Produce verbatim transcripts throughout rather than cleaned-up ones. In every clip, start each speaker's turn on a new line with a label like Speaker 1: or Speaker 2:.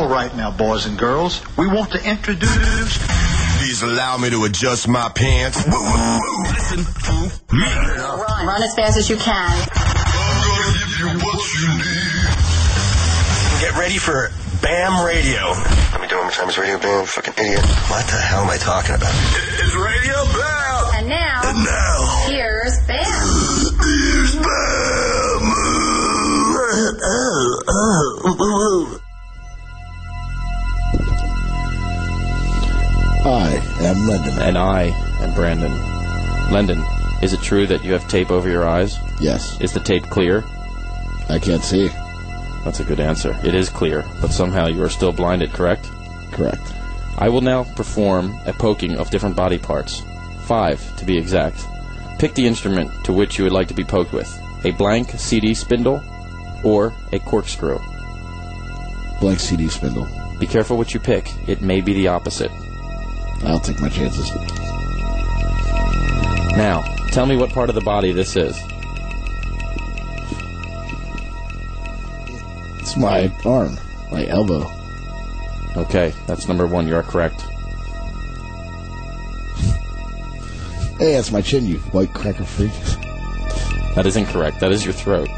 Speaker 1: right now, boys and girls. We want to introduce...
Speaker 2: Please allow me to adjust my pants. Listen to me.
Speaker 3: Run. Run as fast as you can.
Speaker 2: I'm gonna give you what you need. Get ready for BAM Radio. Let me do it one more time. It's Radio BAM. Fucking idiot. What the hell am I talking about? It's Radio BAM.
Speaker 3: And now.
Speaker 2: And now.
Speaker 3: Here's BAM.
Speaker 2: Here's BAM. Oh, oh, oh.
Speaker 4: I am Lendon.
Speaker 5: And I am Brandon. Lendon, is it true that you have tape over your eyes?
Speaker 4: Yes.
Speaker 5: Is the tape clear?
Speaker 4: I can't see.
Speaker 5: That's a good answer. It is clear, but somehow you are still blinded, correct?
Speaker 4: Correct.
Speaker 5: I will now perform a poking of different body parts. Five, to be exact. Pick the instrument to which you would like to be poked with. A blank C D spindle or a corkscrew.
Speaker 4: Blank C D spindle.
Speaker 5: Be careful what you pick. It may be the opposite.
Speaker 4: I'll take my chances.
Speaker 5: Now, tell me what part of the body this is.
Speaker 4: It's my arm. My elbow.
Speaker 5: Okay, that's number one. You are correct.
Speaker 4: Hey, that's my chin, you white cracker freak.
Speaker 5: That is incorrect. That is your throat.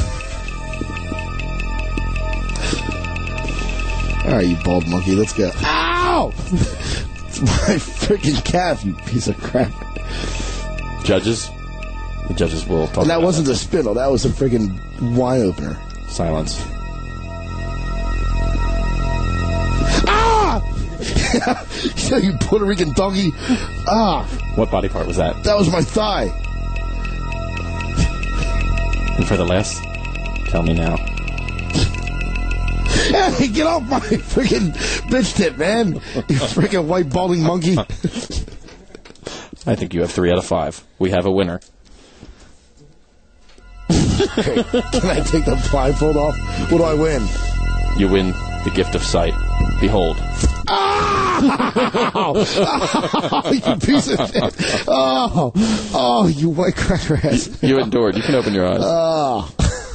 Speaker 4: Alright, you bald monkey, let's go. Ow! It's my freaking calf, you piece of crap.
Speaker 5: Judges? The judges will talk
Speaker 4: And that
Speaker 5: about
Speaker 4: wasn't
Speaker 5: that.
Speaker 4: a spindle, that was a freaking wine opener.
Speaker 5: Silence.
Speaker 4: Ah! You Puerto Rican donkey. Ah!
Speaker 5: What body part was that?
Speaker 4: That was my thigh.
Speaker 5: And for the last, tell me now.
Speaker 4: Hey, get off my freaking bitch tip, man. You freaking white balding monkey.
Speaker 5: I think you have three out of five. We have a winner.
Speaker 4: Okay, can I take the blindfold off? What do I win?
Speaker 5: You win the gift of sight. Behold.
Speaker 4: Ah! Oh, you piece of shit. Oh, oh, you white cracker ass.
Speaker 5: You endured. You can open your eyes.
Speaker 4: Oh.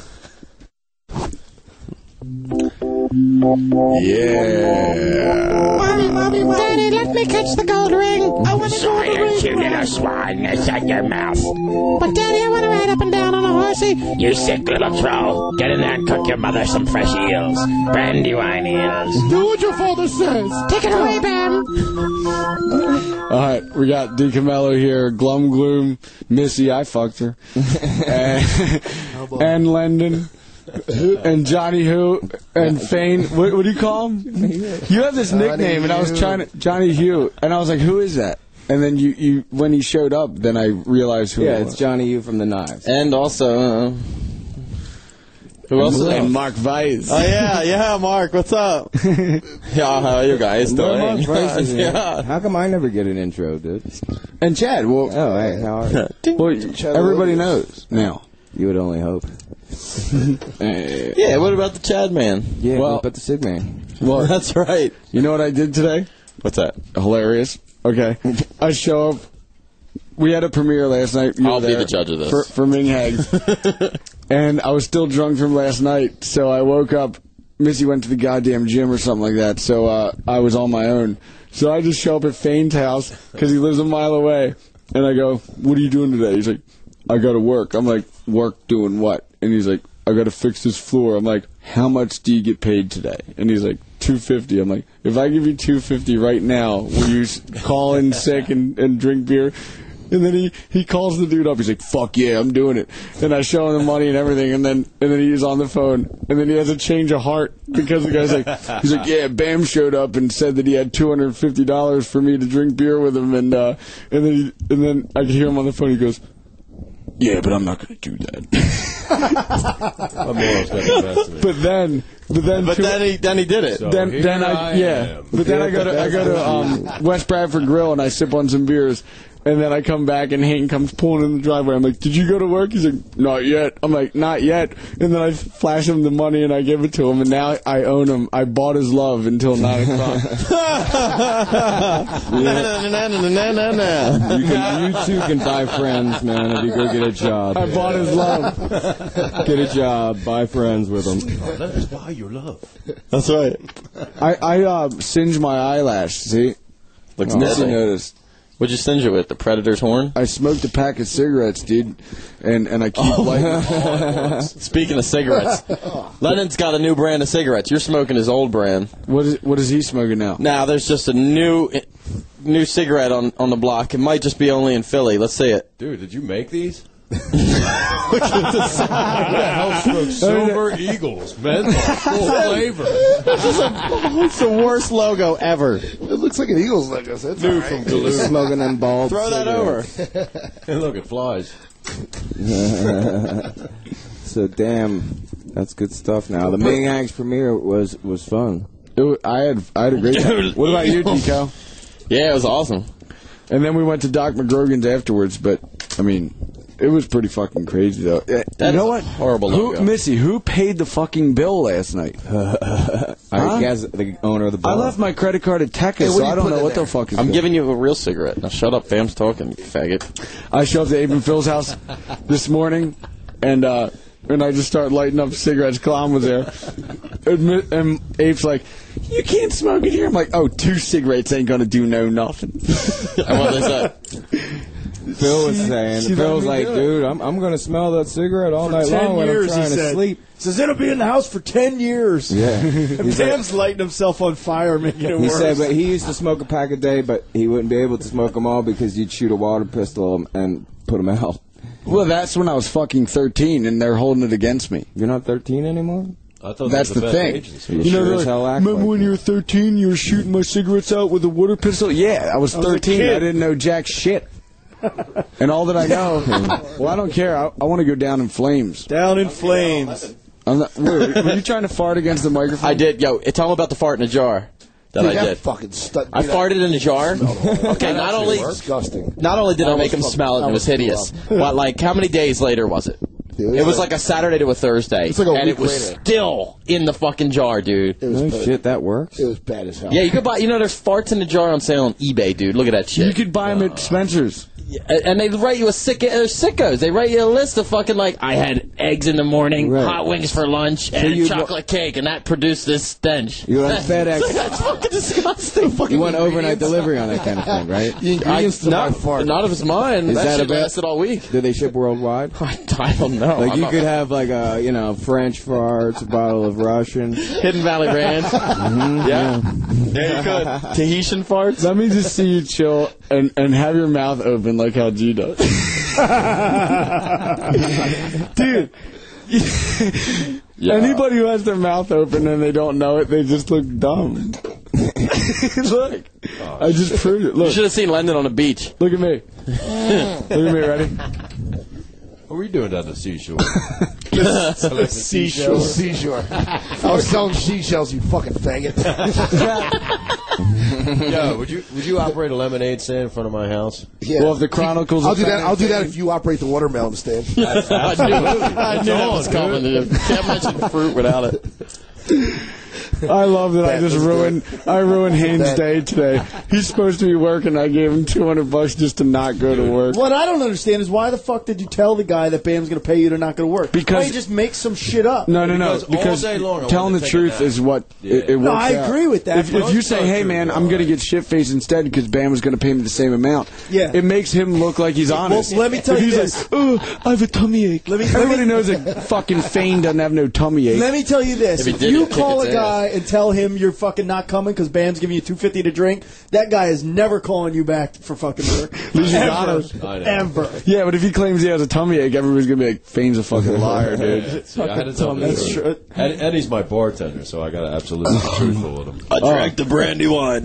Speaker 6: Yeah.
Speaker 7: Mommy, mommy, Daddy, let me catch the gold ring. I want to go to the ring.
Speaker 6: You little swine, shut your mouth.
Speaker 7: But Daddy, I want to ride up and down on a horsey.
Speaker 6: You sick little troll. Get in there and cook your mother some fresh eels. Brandywine eels.
Speaker 7: Do what your father says. Take it away, Bam.
Speaker 8: All right, we got DeCamillo here, Glum Gloom, Missy, I fucked her, and, and Lendon. And Johnny Who and Fane. What, what do you call him? You have this nickname, and I was trying to Johnny Hugh, and I was like, "Who is that?" And then you, you when he showed up, then I realized who.
Speaker 9: Yeah,
Speaker 8: it was.
Speaker 9: it's Johnny Hugh from the Knives.
Speaker 5: And also, uh, who else is there?
Speaker 8: And Mark Weiss.
Speaker 9: Oh yeah, yeah, Mark, what's up?
Speaker 5: Yeah, how are you guys
Speaker 9: No,
Speaker 5: doing?
Speaker 9: Mark Weiss is here.
Speaker 5: Yeah.
Speaker 9: How come I never get an intro, dude?
Speaker 8: And Chad. Well,
Speaker 9: Oh, hey, how are you?
Speaker 8: well everybody knows now.
Speaker 9: You would only hope.
Speaker 5: Yeah, what about the Chad man?
Speaker 9: Yeah,
Speaker 8: Well-
Speaker 9: what about the Sig Man?
Speaker 8: Well,
Speaker 5: That's right.
Speaker 8: you know what I did today?
Speaker 5: What's that?
Speaker 8: Hilarious. Okay, I show up. We had a premiere last night. You
Speaker 5: I'll
Speaker 8: were
Speaker 5: be
Speaker 8: there
Speaker 5: the judge of this.
Speaker 8: for, for Ming Hags, and I was still drunk from last night. So I woke up. Missy went to the goddamn gym or something like that. So uh, I was on my own. So I just show up at Fane's house because he lives a mile away, and I go, "What are you doing today?" He's like, "I got to work." I'm like, "Work doing what?" And he's like, "I got to fix this floor." I'm like, "How much do you get paid today?" And he's like, two fifty. I'm like, "If I give you two fifty right now, will you s- call in sick and, and drink beer?" And then he, he calls the dude up. He's like, "Fuck yeah, I'm doing it." And I show him the money and everything. And then and then he's on the phone. And then he has a change of heart because the guy's like, he's like, "Yeah, Bam showed up and said that he had two hundred fifty dollars for me to drink beer with him." And uh, and then he, and then I can hear him on the phone. He goes, "Yeah, but I'm not going to do that." But then, but then,
Speaker 5: But
Speaker 8: two-
Speaker 5: then he then he did it.
Speaker 8: then, then I,
Speaker 9: I
Speaker 8: yeah.
Speaker 9: am.
Speaker 8: But then I go to I go to um, West Bradford Grill and I sip on some beers, And then I come back and Hank comes pulling in the driveway. I'm like, did you go to work? He's like, not yet. I'm like, not yet. And then I flash him the money and I give it to him. And now I own him. I bought his love until nine o'clock.
Speaker 5: na, na, na, na, na, na.
Speaker 9: You, can, you too can buy friends, man, if you go get a job.
Speaker 8: I bought his love.
Speaker 9: Get a job, buy friends with them.
Speaker 10: Let us buy your love.
Speaker 5: That's right.
Speaker 8: I, I uh, singe my eyelash, see?
Speaker 5: Looks
Speaker 8: Missy
Speaker 5: deadly.
Speaker 8: noticed.
Speaker 5: What'd you singe it with? The Predator's horn?
Speaker 8: I smoked a pack of cigarettes, dude, and and I keep
Speaker 5: Oh.
Speaker 8: lighting.
Speaker 5: Speaking of cigarettes, Lennon's got a new brand of cigarettes. You're smoking his old brand.
Speaker 8: What is what is he smoking now?
Speaker 5: Now there's just a new new cigarette on, on the block. It might just be only in Philly. Let's see it.
Speaker 10: Dude, did you make these? Who the hell smokes Silver Eagles, man? Full flavor.
Speaker 5: It's the worst logo ever.
Speaker 4: It looks like an Eagles logo. So it's
Speaker 10: New
Speaker 4: all right.
Speaker 10: from Duluth.
Speaker 9: Smoking them bald
Speaker 5: Throw that over.
Speaker 10: And look, it flies.
Speaker 9: So, damn, that's good stuff now. The Ming Hags premiere was, was fun.
Speaker 8: It wa- I had I had a great time. What about you, Tico?
Speaker 5: Yeah, it was awesome.
Speaker 8: And then we went to Doc McGrogan's afterwards, but, I mean, it was pretty fucking crazy, though. Uh,
Speaker 5: That
Speaker 8: you know
Speaker 5: is
Speaker 8: what?
Speaker 5: a horrible
Speaker 8: Who,
Speaker 5: logo.
Speaker 8: Missy, who paid the fucking bill last night?
Speaker 9: I
Speaker 8: Huh?
Speaker 9: guess the owner of the bar.
Speaker 8: I left my credit card at Tekka,
Speaker 4: Hey, what
Speaker 8: so
Speaker 4: do you
Speaker 8: I don't
Speaker 4: put
Speaker 8: know
Speaker 4: in
Speaker 8: what
Speaker 4: there?
Speaker 8: the fuck is
Speaker 5: I'm
Speaker 8: going-
Speaker 5: giving you a real cigarette. Now shut up. Bam's talking, you faggot.
Speaker 8: I show up to Abe and Phil's house this morning, and uh, and I just start lighting up cigarettes. Clown was there, and, and Abe's like, "You can't smoke in here." I'm like, "Oh, two cigarettes ain't gonna do no nothing."
Speaker 5: And what is that?
Speaker 9: Phil was saying,
Speaker 8: she
Speaker 9: Phil's
Speaker 8: let me
Speaker 9: like,
Speaker 8: do it.
Speaker 9: dude, I'm, I'm going to smell that cigarette all night long when I'm trying to sleep.
Speaker 11: Says it'll be in the house for ten years.
Speaker 9: Yeah.
Speaker 11: And
Speaker 9: He said,
Speaker 11: Sam's lighting himself on fire, making it
Speaker 9: he
Speaker 11: worse.
Speaker 9: said, but he used to smoke a pack a day, but he wouldn't be able to smoke them all because you'd shoot a water pistol and put them out.
Speaker 8: Well, that's when I was fucking thirteen, and they're holding it against me.
Speaker 9: You're not thirteen anymore?
Speaker 10: I thought
Speaker 8: That's
Speaker 10: that was
Speaker 8: the
Speaker 10: best
Speaker 8: thing.
Speaker 10: ages.
Speaker 9: You
Speaker 8: You know,
Speaker 9: sure
Speaker 8: they're
Speaker 9: as
Speaker 8: like,
Speaker 9: hell act
Speaker 8: remember
Speaker 9: like
Speaker 8: when
Speaker 9: it.
Speaker 8: you were thirteen, you were shooting my cigarettes out with a water pistol? Yeah, I was
Speaker 11: I was a
Speaker 8: thirteen.
Speaker 11: kid.
Speaker 8: I didn't know jack shit. And all that I know, well, I don't care. I, I want to go down in flames.
Speaker 11: Down in flames.
Speaker 8: I'm not, wait, were you trying to fart against the microphone?
Speaker 5: I did. Yo, tell him about the fart in a jar that
Speaker 4: Dude,
Speaker 5: I
Speaker 4: that
Speaker 5: did.
Speaker 4: fucking stu-
Speaker 5: I
Speaker 4: dude,
Speaker 5: farted in a jar. Okay, not only
Speaker 4: disgusting.
Speaker 5: not only did I
Speaker 4: That
Speaker 5: make
Speaker 4: was
Speaker 5: him
Speaker 4: fucking-
Speaker 5: smell it,
Speaker 4: that
Speaker 5: it was
Speaker 4: was
Speaker 5: hideous.
Speaker 4: rough.
Speaker 5: But like, how many days later was it?
Speaker 4: Dude,
Speaker 5: It was like a Saturday to a Thursday,
Speaker 4: It's like a
Speaker 5: and
Speaker 4: week
Speaker 5: it was
Speaker 4: later.
Speaker 5: still in the fucking jar, dude.
Speaker 4: It was
Speaker 9: No
Speaker 4: bad.
Speaker 9: shit, that works.
Speaker 4: It was bad as hell.
Speaker 5: Yeah, you could buy. You know, there's farts in the jar on sale on eBay, dude. Look at that shit.
Speaker 8: You could buy them at Spencer's.
Speaker 5: And and they write you a sick, they're sickos. They write you a list of fucking like, I had eggs in the morning,
Speaker 9: Right.
Speaker 5: hot wings for lunch, and
Speaker 9: you-
Speaker 5: chocolate cake, and that produced this stench.
Speaker 9: You went FedEx.
Speaker 5: That's fucking disgusting.
Speaker 9: You went overnight delivery on that kind of thing, right?
Speaker 4: The ingredients to my
Speaker 5: no,
Speaker 4: fart.
Speaker 5: not if it's mine.
Speaker 9: Is
Speaker 5: that,
Speaker 9: that
Speaker 5: shit
Speaker 9: a bit-
Speaker 5: lasted all week.
Speaker 9: Do they ship worldwide?
Speaker 5: I, I don't know.
Speaker 9: Like
Speaker 5: I'm
Speaker 9: you
Speaker 5: not-
Speaker 9: could have like a you know French farts, a bottle of Russian.
Speaker 5: Hidden Valley Ranch.
Speaker 9: Mhm,
Speaker 5: Yeah. Yeah, you could. Tahitian farts.
Speaker 8: Let me just see you chill and, and have your mouth open like how G does. Dude.
Speaker 5: Yeah.
Speaker 8: Anybody who has their mouth open and they don't know it, they just look dumb. Look. I just proved it.
Speaker 5: You
Speaker 8: Look.
Speaker 5: should have seen London on the beach.
Speaker 8: Look at me. Look at me, ready?
Speaker 10: What were you doing down the seashore?
Speaker 4: Seashore. Seashore. I was selling seashells, you fucking faggot.
Speaker 10: Yo, would you would you operate a lemonade stand in front of my house?
Speaker 4: Yeah.
Speaker 8: Well, if the Chronicles
Speaker 4: I'll
Speaker 8: of
Speaker 4: do that.
Speaker 8: Fat
Speaker 4: I'll do that
Speaker 8: Fame-
Speaker 4: if you operate the watermelon stand.
Speaker 5: I knew, I knew that was coming. You can't mention fruit without it.
Speaker 8: I love that I
Speaker 4: That
Speaker 8: just
Speaker 4: was
Speaker 8: ruined I ruined Haynes'
Speaker 4: That-
Speaker 8: day today. He's supposed to be working. I gave him two hundred bucks just to not go to work.
Speaker 11: What I don't understand is why the fuck did you tell the guy that Bam's going to pay you to not go to work?
Speaker 8: Because-
Speaker 11: why you just make some shit up?
Speaker 8: No, no, no.
Speaker 10: Because all
Speaker 8: Because
Speaker 10: day long I
Speaker 8: telling
Speaker 10: wanted
Speaker 8: the
Speaker 10: to take a
Speaker 8: truth
Speaker 10: nap.
Speaker 8: is what
Speaker 10: Yeah.
Speaker 8: it, it works
Speaker 11: No, I
Speaker 8: out.
Speaker 11: agree with that,
Speaker 8: If,
Speaker 11: but
Speaker 8: if you
Speaker 10: it's
Speaker 8: say,
Speaker 10: not
Speaker 8: "Hey,
Speaker 10: true,
Speaker 8: man,
Speaker 10: though.
Speaker 8: I'm going to get shit faced instead because Bam was going to pay me the same amount,"
Speaker 11: Yeah.
Speaker 8: it makes him look like he's honest.
Speaker 11: let me tell
Speaker 8: if
Speaker 11: you
Speaker 8: he's
Speaker 11: this.
Speaker 8: like, "Oh, I have a tummy ache."
Speaker 11: Let me-
Speaker 8: Everybody knows that fucking Fane doesn't have no tummy ache.
Speaker 11: Let me tell you this:
Speaker 5: If he
Speaker 11: if,
Speaker 5: did,
Speaker 11: you
Speaker 5: he'd kick
Speaker 11: call a
Speaker 5: its
Speaker 11: guy and tell him you're fucking not coming because Bam's giving you two fifty to drink, that guy is never calling you back for fucking work.
Speaker 8: least you
Speaker 11: ever,
Speaker 8: got us.
Speaker 10: I know.
Speaker 11: ever.
Speaker 8: Yeah, but if he claims he has a tummy ache, everybody's going to be like, "Fane's a fucking liar, dude."
Speaker 10: See, I had to tell him the
Speaker 11: That's
Speaker 10: truth.
Speaker 11: true.
Speaker 10: Ed, Eddie's my bartender, so I got to absolutely be truthful with him.
Speaker 5: I drank the brandy wine.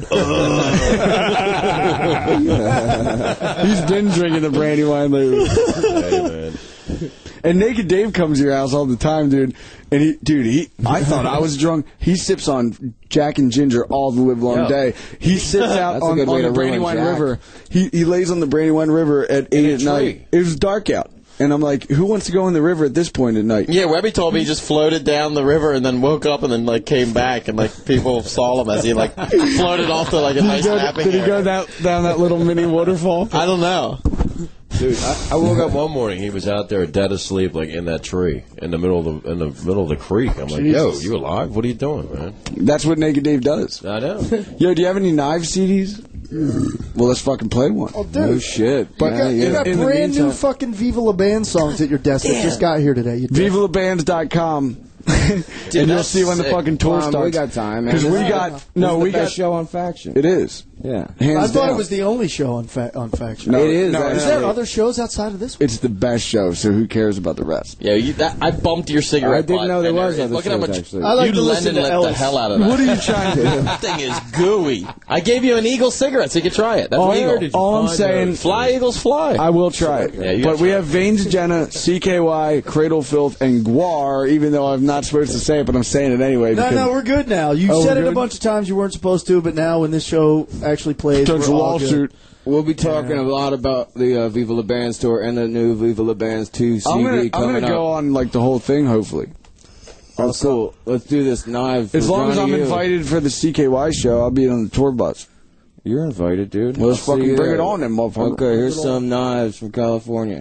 Speaker 8: He's been drinking the brandy wine lately.
Speaker 10: Hey, man.
Speaker 8: And Naked Dave comes to your house all the time, dude. And he, dude, he, I thought I was drunk. He sips on Jack and Ginger all the live long
Speaker 9: Yo.
Speaker 8: day. He sits out
Speaker 9: That's a
Speaker 8: on,
Speaker 9: good way
Speaker 8: on the
Speaker 9: to ruin
Speaker 8: Brandywine
Speaker 9: Jack.
Speaker 8: River. He he lays on the Brandywine River at eight at
Speaker 10: a
Speaker 8: night.
Speaker 10: tree.
Speaker 8: It was dark out. And I'm like, who wants to go in the river at this point at night?
Speaker 5: Yeah, Webby told me he just floated down the river and then woke up and then like came back and like people saw him as he like floated off to like a nice
Speaker 8: Did,
Speaker 5: napping
Speaker 8: did he go
Speaker 5: area.
Speaker 8: down, down that little mini waterfall?
Speaker 5: I don't know.
Speaker 10: Dude, I, I woke up one morning. He was out there dead asleep, like in that tree, in the middle of the in the middle of the creek. I'm like,
Speaker 8: Jesus.
Speaker 10: "Yo, you alive? What are you doing, man?"
Speaker 8: That's what Naked Dave does.
Speaker 10: I know.
Speaker 8: Yo, do you have any Knives C Ds? Well, let's fucking play one.
Speaker 11: Oh, dude.
Speaker 9: No shit.
Speaker 11: But you got, you got
Speaker 8: in the
Speaker 11: brand new
Speaker 8: meantime-
Speaker 11: fucking Viva La Band songs at your desk that just got here today. You
Speaker 8: Viva La Bands dot com. And you'll
Speaker 5: that's
Speaker 8: see when the
Speaker 5: sick.
Speaker 8: fucking tour
Speaker 9: Come on,
Speaker 8: starts.
Speaker 9: we got time, man.
Speaker 8: Because we
Speaker 9: This
Speaker 8: got
Speaker 9: is
Speaker 8: no,
Speaker 9: the
Speaker 8: we
Speaker 9: best
Speaker 8: got
Speaker 9: show on Faction.
Speaker 8: It is.
Speaker 9: Yeah.
Speaker 8: Hands
Speaker 11: I thought
Speaker 8: down.
Speaker 11: it was the only show on fa- on Faction.
Speaker 8: No,
Speaker 9: It is,
Speaker 8: No,
Speaker 9: actually.
Speaker 11: Is there other shows outside of this one?
Speaker 8: It's the best show, so who cares about the rest?
Speaker 5: Yeah, you, that, I bumped your cigarette.
Speaker 9: I didn't
Speaker 5: butt,
Speaker 9: know there
Speaker 5: and
Speaker 9: was
Speaker 5: there-
Speaker 9: other
Speaker 5: look at how
Speaker 9: shows,
Speaker 5: much
Speaker 9: actually.
Speaker 11: I like
Speaker 5: you
Speaker 11: to listen
Speaker 5: Lennon
Speaker 11: to
Speaker 5: lit the
Speaker 11: Ellis.
Speaker 5: hell out of that.
Speaker 8: What are you trying to do?
Speaker 5: That thing is gooey. I gave you an Eagle cigarette so you could try it. That's
Speaker 8: All,
Speaker 5: Eagle.
Speaker 10: did you
Speaker 8: all I'm
Speaker 10: find
Speaker 8: saying,
Speaker 10: those?
Speaker 5: Fly, Eagles, fly.
Speaker 8: I will try it.
Speaker 5: Yeah, you
Speaker 8: but
Speaker 5: gotta
Speaker 8: we
Speaker 5: try
Speaker 8: have Veins Jenna, C K Y, Cradle Filth, and Guar, even though I'm not supposed to say it, but I'm saying it anyway.
Speaker 11: No,
Speaker 8: because
Speaker 11: no, we're good now. You
Speaker 8: Oh,
Speaker 11: said
Speaker 8: we're
Speaker 11: it a
Speaker 8: good?
Speaker 11: bunch of times you weren't supposed to, but now when this show actually plays,
Speaker 8: Touch
Speaker 11: we're all
Speaker 8: Wall
Speaker 11: good.
Speaker 8: Street.
Speaker 9: We'll be talking a lot about the uh, Viva La Bands tour and the new Viva La Bands two C D
Speaker 8: I'm gonna, I'm
Speaker 9: coming
Speaker 8: gonna
Speaker 9: up.
Speaker 8: go on like the whole thing, hopefully.
Speaker 9: Oh, cool. Let's do this Knives.
Speaker 8: As long as I'm
Speaker 9: You.
Speaker 8: invited for the C K Y show, I'll be on the tour bus.
Speaker 9: You're invited, dude.
Speaker 8: Well, let's
Speaker 9: I'll see
Speaker 8: fucking
Speaker 9: you
Speaker 8: bring
Speaker 9: there.
Speaker 8: it on then, motherfucker.
Speaker 9: Okay, here's some Knives from California.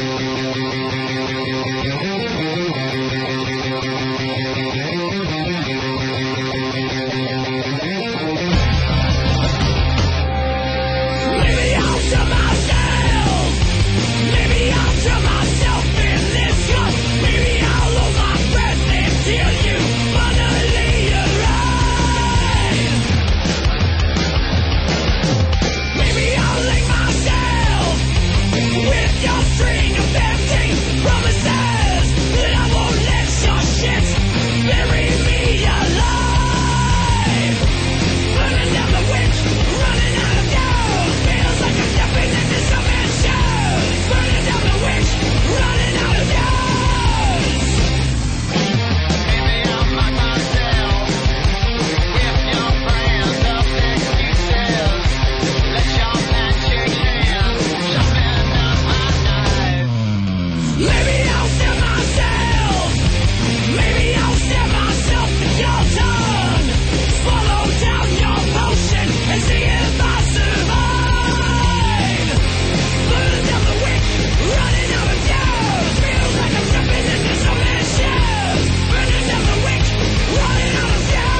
Speaker 6: Maybe I'll tell myself. Maybe I'll tell myself in this cup. Maybe I'll hold my breath until you finally arrive. Maybe I'll lay myself with your string of empty promises that I won't let your shit bury me alive. Burning down the witch, running out of gas. Feels like I'm stepping into some man's shoes. Burning down the witch, running out of gas. Maybe I'll lock myself with your brand of excuses. Let your magic hand sharpen up my knife. Maybe I'll stab myself. Maybe I'll stab myself with your tongue. Swallow down your potion and see if I survive. Burning down the witch, running out of gas. Feels like I'm stepping into some man's shoes. Burning down the witch, running out of gas.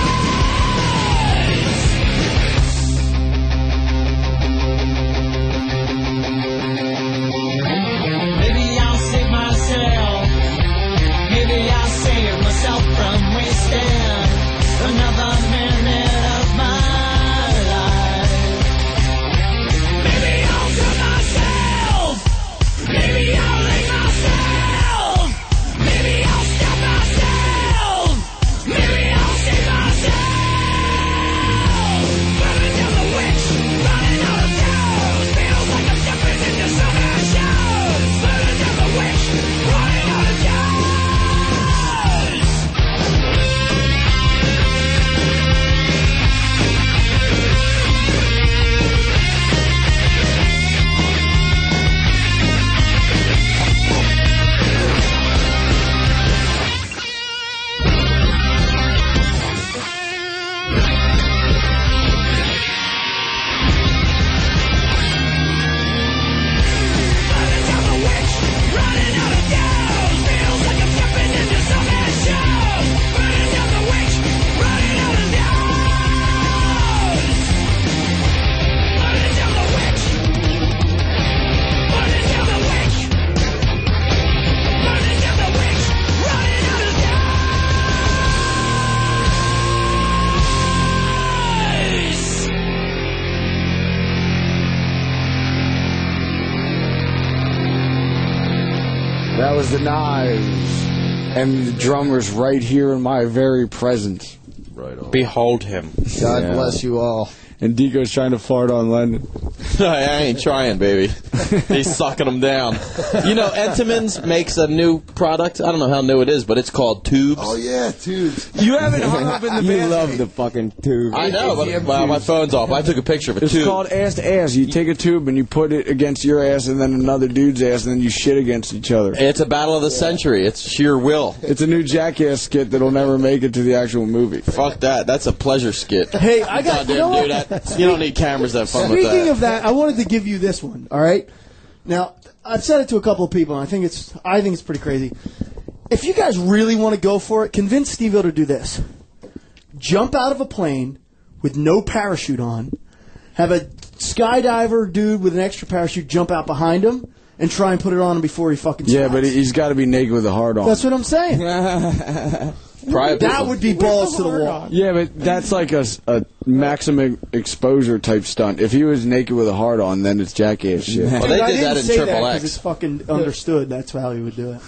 Speaker 6: Maybe I'll save myself. Maybe I'll save myself from wasting another minute of my life. Maybe I'll kill myself. Maybe I'll lay myself. Maybe I'll stab myself. Maybe I'll save myself. Burning down the witch, running out of gas. Feels like I'm stepping into summer shows. Burning down the witch, running out of gas. Burning down the witch, running out of gas. Feels like I'm stepping into some man's shoes. Burning down the witch, running out of gas. Burning down the witch. Burning down the witch. Burning down the witch, running out of gas.
Speaker 8: That was the Knives. And the drummer's right here in my very presence.
Speaker 10: Right on.
Speaker 5: Behold him.
Speaker 11: God
Speaker 9: Yeah.
Speaker 11: bless you all.
Speaker 8: and Deco's trying to fart on Lennon.
Speaker 5: I ain't trying, baby. He's sucking them down. You know, Entenmann's makes a new product. I don't know how new it is, but it's called Tubes.
Speaker 4: Oh, yeah, tubes.
Speaker 8: You haven't hung up in the
Speaker 9: You
Speaker 8: band.
Speaker 9: love the fucking tube.
Speaker 5: I know, but well, my phone's off. I took a picture of a
Speaker 8: It's
Speaker 5: tube.
Speaker 8: called ass to ass. You take a tube and you put it against your ass and then another dude's ass and then you shit against each other.
Speaker 5: It's a battle of the century. It's sheer will.
Speaker 8: It's a new Jackass skit that'll never make it to the actual movie.
Speaker 5: Fuck that. That's a pleasure skit.
Speaker 11: Hey, I got
Speaker 5: Goddamn,
Speaker 11: you know what?
Speaker 5: dude, that, you don't need cameras to have fun with
Speaker 11: Speaking
Speaker 5: that.
Speaker 11: of that, I wanted to give you this one. All right. Now, I've said it to a couple of people, and I think it's I think it's pretty crazy. If you guys really want to go for it, convince Steve-O to do this. Jump out of a plane with no parachute on, have a skydiver dude with an extra parachute jump out behind him, and try and put it on him before he fucking
Speaker 8: Yeah,
Speaker 11: slides.
Speaker 8: but he's got to be naked with a hard on.
Speaker 11: That's what I'm saying.
Speaker 5: Private
Speaker 11: That
Speaker 5: people.
Speaker 11: would be balls to the wall.
Speaker 8: Yeah, but that's like a, s- a maximum exposure type stunt. If he was naked with a hard on, then it's Jackass shit.
Speaker 5: Well,
Speaker 11: Dude,
Speaker 5: they
Speaker 11: I
Speaker 5: did
Speaker 11: didn't
Speaker 5: that in
Speaker 11: say
Speaker 5: Triple
Speaker 11: that 'cause
Speaker 5: X.
Speaker 11: it's fucking understood. That's how he would do it.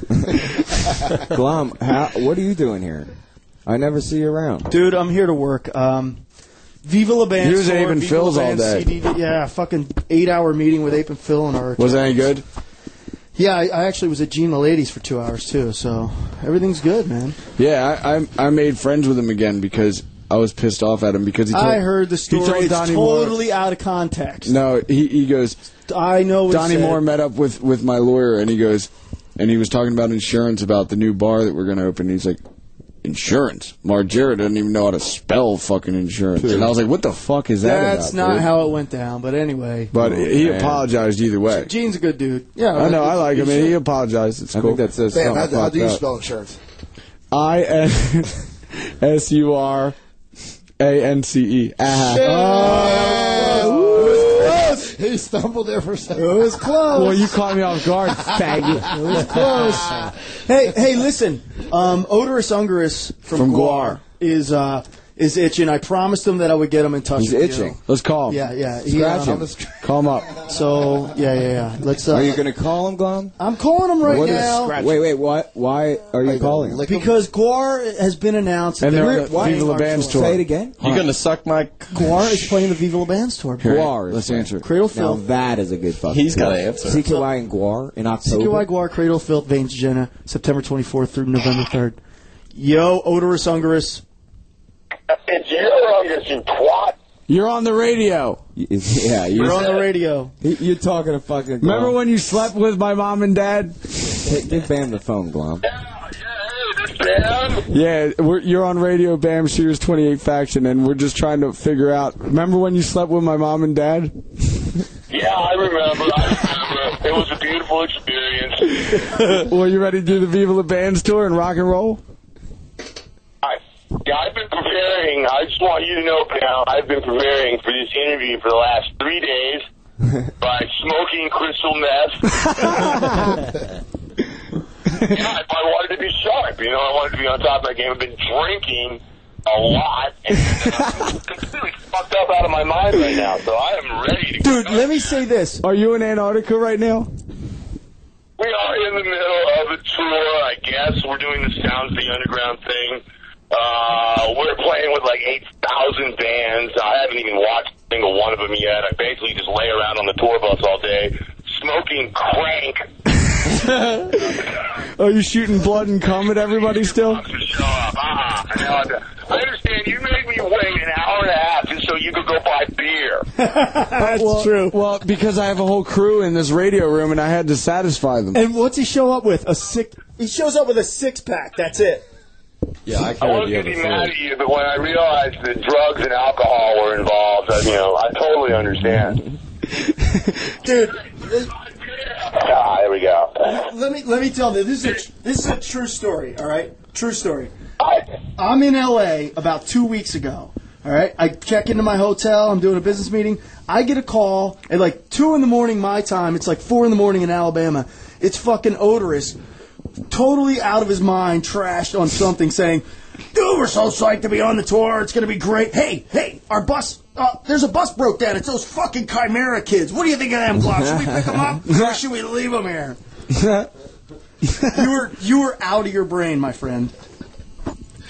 Speaker 9: Glom, how, what are you doing here? I never see you around.
Speaker 11: Dude, I'm here to work. Um, Viva La Band.
Speaker 8: You was
Speaker 11: store,
Speaker 8: Abe and
Speaker 11: Viva
Speaker 8: Phil's
Speaker 11: La
Speaker 8: all
Speaker 11: Band
Speaker 8: day.
Speaker 11: C D, yeah, fucking eight hour meeting with Ape and Phil and our.
Speaker 8: Was that any good?
Speaker 11: Yeah, I, I actually was at Gene Milady's for two hours too, so everything's good, man.
Speaker 8: Yeah, I, I I made friends with him again because I was pissed off at him because he told,
Speaker 11: I heard the
Speaker 8: he
Speaker 11: story.
Speaker 8: told
Speaker 11: It's
Speaker 8: Donnie Moore-
Speaker 11: totally out of context.
Speaker 8: No, he he goes.
Speaker 11: I know. what he
Speaker 8: Donnie
Speaker 11: said.
Speaker 8: Moore met up with with my lawyer and he goes, and he was talking about insurance about the new bar that we're going to open. He's like, insurance? Margera doesn't even know how to spell fucking insurance. And I was like, what the fuck is that
Speaker 11: That's
Speaker 8: about,
Speaker 11: not
Speaker 8: dude?
Speaker 11: how it went down, but anyway.
Speaker 8: But he
Speaker 9: man.
Speaker 8: apologized either way.
Speaker 11: Gene's a good dude. Yeah,
Speaker 8: I know, I like him.
Speaker 11: he
Speaker 8: and he
Speaker 11: should.
Speaker 8: apologized. It's
Speaker 9: I
Speaker 8: cool.
Speaker 9: think that says
Speaker 4: Bam, how,
Speaker 9: something
Speaker 4: how do you
Speaker 9: fucked up.
Speaker 4: spell insurance?
Speaker 8: I N S U R A N C E.
Speaker 4: Oh, he stumbled there for a second.
Speaker 11: It was close.
Speaker 8: Well, you caught me off guard, faggot.
Speaker 11: It was close. hey, hey, listen. Um, Odorous Ungerus from,
Speaker 8: From
Speaker 11: Guar
Speaker 8: Guar.
Speaker 11: is uh, is itching. I promised him that I would get him in touch
Speaker 9: He's
Speaker 11: with
Speaker 9: itching.
Speaker 11: you.
Speaker 8: Let's call him.
Speaker 11: Yeah, yeah. He,
Speaker 9: Scratch
Speaker 11: um,
Speaker 9: him.
Speaker 8: Call him up.
Speaker 11: So yeah, yeah, yeah. Let's. Uh,
Speaker 9: Are you going to call him, Glom?
Speaker 11: I'm calling him right
Speaker 9: What is-
Speaker 11: now
Speaker 9: Wait, wait, what? Why are you calling him?
Speaker 4: Lick him?
Speaker 11: because Guar has been announced.
Speaker 8: And
Speaker 11: that
Speaker 8: they're
Speaker 11: they're
Speaker 8: on the
Speaker 11: playing
Speaker 8: Viva La
Speaker 11: our
Speaker 8: Band's
Speaker 11: tour.
Speaker 8: tour.
Speaker 9: Say it again.
Speaker 5: You gonna suck my?
Speaker 11: Guar is playing the Viva La Band's tour.
Speaker 9: Guar.
Speaker 8: Let's answer it.
Speaker 11: Cradle
Speaker 9: Now
Speaker 11: Filth.
Speaker 9: that is a good fucking.
Speaker 5: He's gotta
Speaker 9: tour.
Speaker 5: answer.
Speaker 9: C K Y and Guar in October.
Speaker 11: C K Y Guar, Cradle Filth, Veins Jenna, September twenty-fourth through November third. Yo, Odorous Ungerus.
Speaker 2: It's Ungerus, you twat.
Speaker 8: You're on the radio.
Speaker 9: Yeah, you,
Speaker 11: You're on the radio.
Speaker 9: you're talking to fucking. Glom.
Speaker 8: Remember when you slept with my mom and dad?
Speaker 9: Hey, give Bam the phone, Glom.
Speaker 2: Bam.
Speaker 8: Yeah, we're, you're on radio, Bam Shears twenty-eight Faction, and we're just trying to figure out. Remember when you slept with my mom and dad?
Speaker 2: Yeah, I remember. I remember. It was a beautiful experience.
Speaker 8: Well, you ready to do the Viva La Bands tour and rock and roll?
Speaker 2: I, yeah, I've been preparing. I just want you to know, pal, I've been preparing for this interview for the last three days by smoking crystal meth. Yeah, I wanted to be sharp. You know, I wanted to be on top of my game. I've been drinking a lot. And I'm completely fucked up out of my mind right now, so I am ready to
Speaker 11: Dude, let me say this.
Speaker 8: Are you in Antarctica right now?
Speaker 2: We are in the middle of a tour, I guess. We're doing the Sounds of the Underground thing. Uh, we're playing with like eight thousand bands. I haven't even watched a single one of them yet. I basically just lay around on the tour bus all day, smoking crank.
Speaker 8: Are you shooting blood and cum at everybody still?
Speaker 2: To show up. Ah, I know. I understand you made me wait an hour and a half just so you could go buy beer.
Speaker 11: That's
Speaker 8: well,
Speaker 11: true.
Speaker 8: Well, because I have a whole crew in this radio room, and I had to satisfy them.
Speaker 11: And what's he show up with? A six. He shows up with a six pack. That's it.
Speaker 5: Yeah, I
Speaker 2: I
Speaker 5: carried
Speaker 2: wasn't
Speaker 5: the
Speaker 2: going to
Speaker 5: other
Speaker 2: be mad
Speaker 5: three.
Speaker 2: at you, but when I realized that drugs and alcohol were involved, I, you know, I totally understand.
Speaker 11: Dude,
Speaker 2: Ah, there we go.
Speaker 11: let me let me tell you. This is a, this is a true story. All right, true story.
Speaker 2: I,
Speaker 11: I'm in L A about two weeks ago. All right, I check into my hotel. I'm doing a business meeting. I get a call at like two in the morning my time. It's like four in the morning in Alabama. It's fucking Odorous, totally out of his mind, trashed on something, saying, "Dude, we're so psyched to be on the tour. It's gonna be great. Hey, hey, our bus. Uh, there's a bus broke down. It's those fucking Chimera kids. What do you think of them, Glock? Should we pick them up or should we leave them here?" You were you were out of your brain, my friend.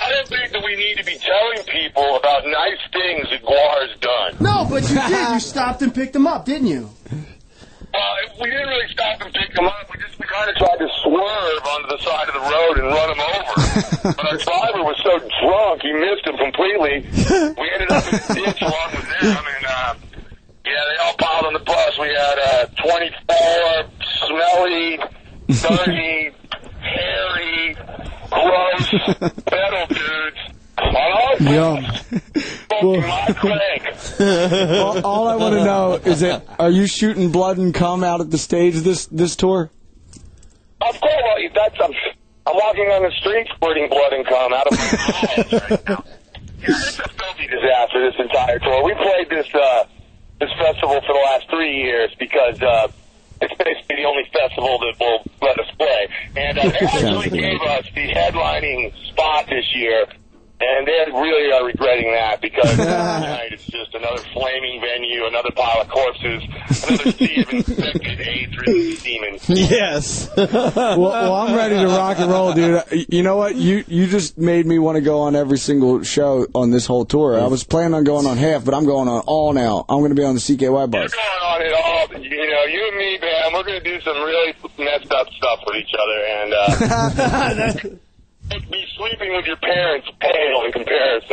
Speaker 12: I don't think that we need to be telling people about nice things that Guar's done.
Speaker 11: No, but you did. You stopped and picked him up, didn't you?
Speaker 12: Uh, we didn't really stop and pick him up. We just we kind of tried to swerve onto the side of the road and run him over. But our driver was so drunk, he missed him completely. We ended up in a ditch along with them, and uh, yeah, they all piled on the bus. We had uh, twenty-four smelly, dirty, hairy, gross metal dudes on our
Speaker 8: Yum.
Speaker 12: smoking my crank.
Speaker 8: all, all I want to know is that are you shooting blood and cum out at the stage this this tour?
Speaker 12: Of course, well, that's I'm, I'm walking on the street squirting blood and cum out of my eyes right now. Yeah, it's a filthy disaster. This entire tour. We played this uh, this festival for the last three years because uh, it's basically the only festival that will let us play, and uh, they actually gave us the headlining spot this year. And they really are regretting that because tonight it's just another flaming venue, another pile of corpses, another sea of infected AIDS-ridden semen.
Speaker 8: Yes. well, well, I'm ready to rock and roll, dude. You know what? You you just made me want to go on every single show on this whole tour. I was planning on going on half, but I'm going on all now. I'm going to be on the C K Y bus.
Speaker 12: You're going on it all. You know, you and me, man, we're going to do some really messed up stuff with each other, and uh, be sleeping with your parents pale in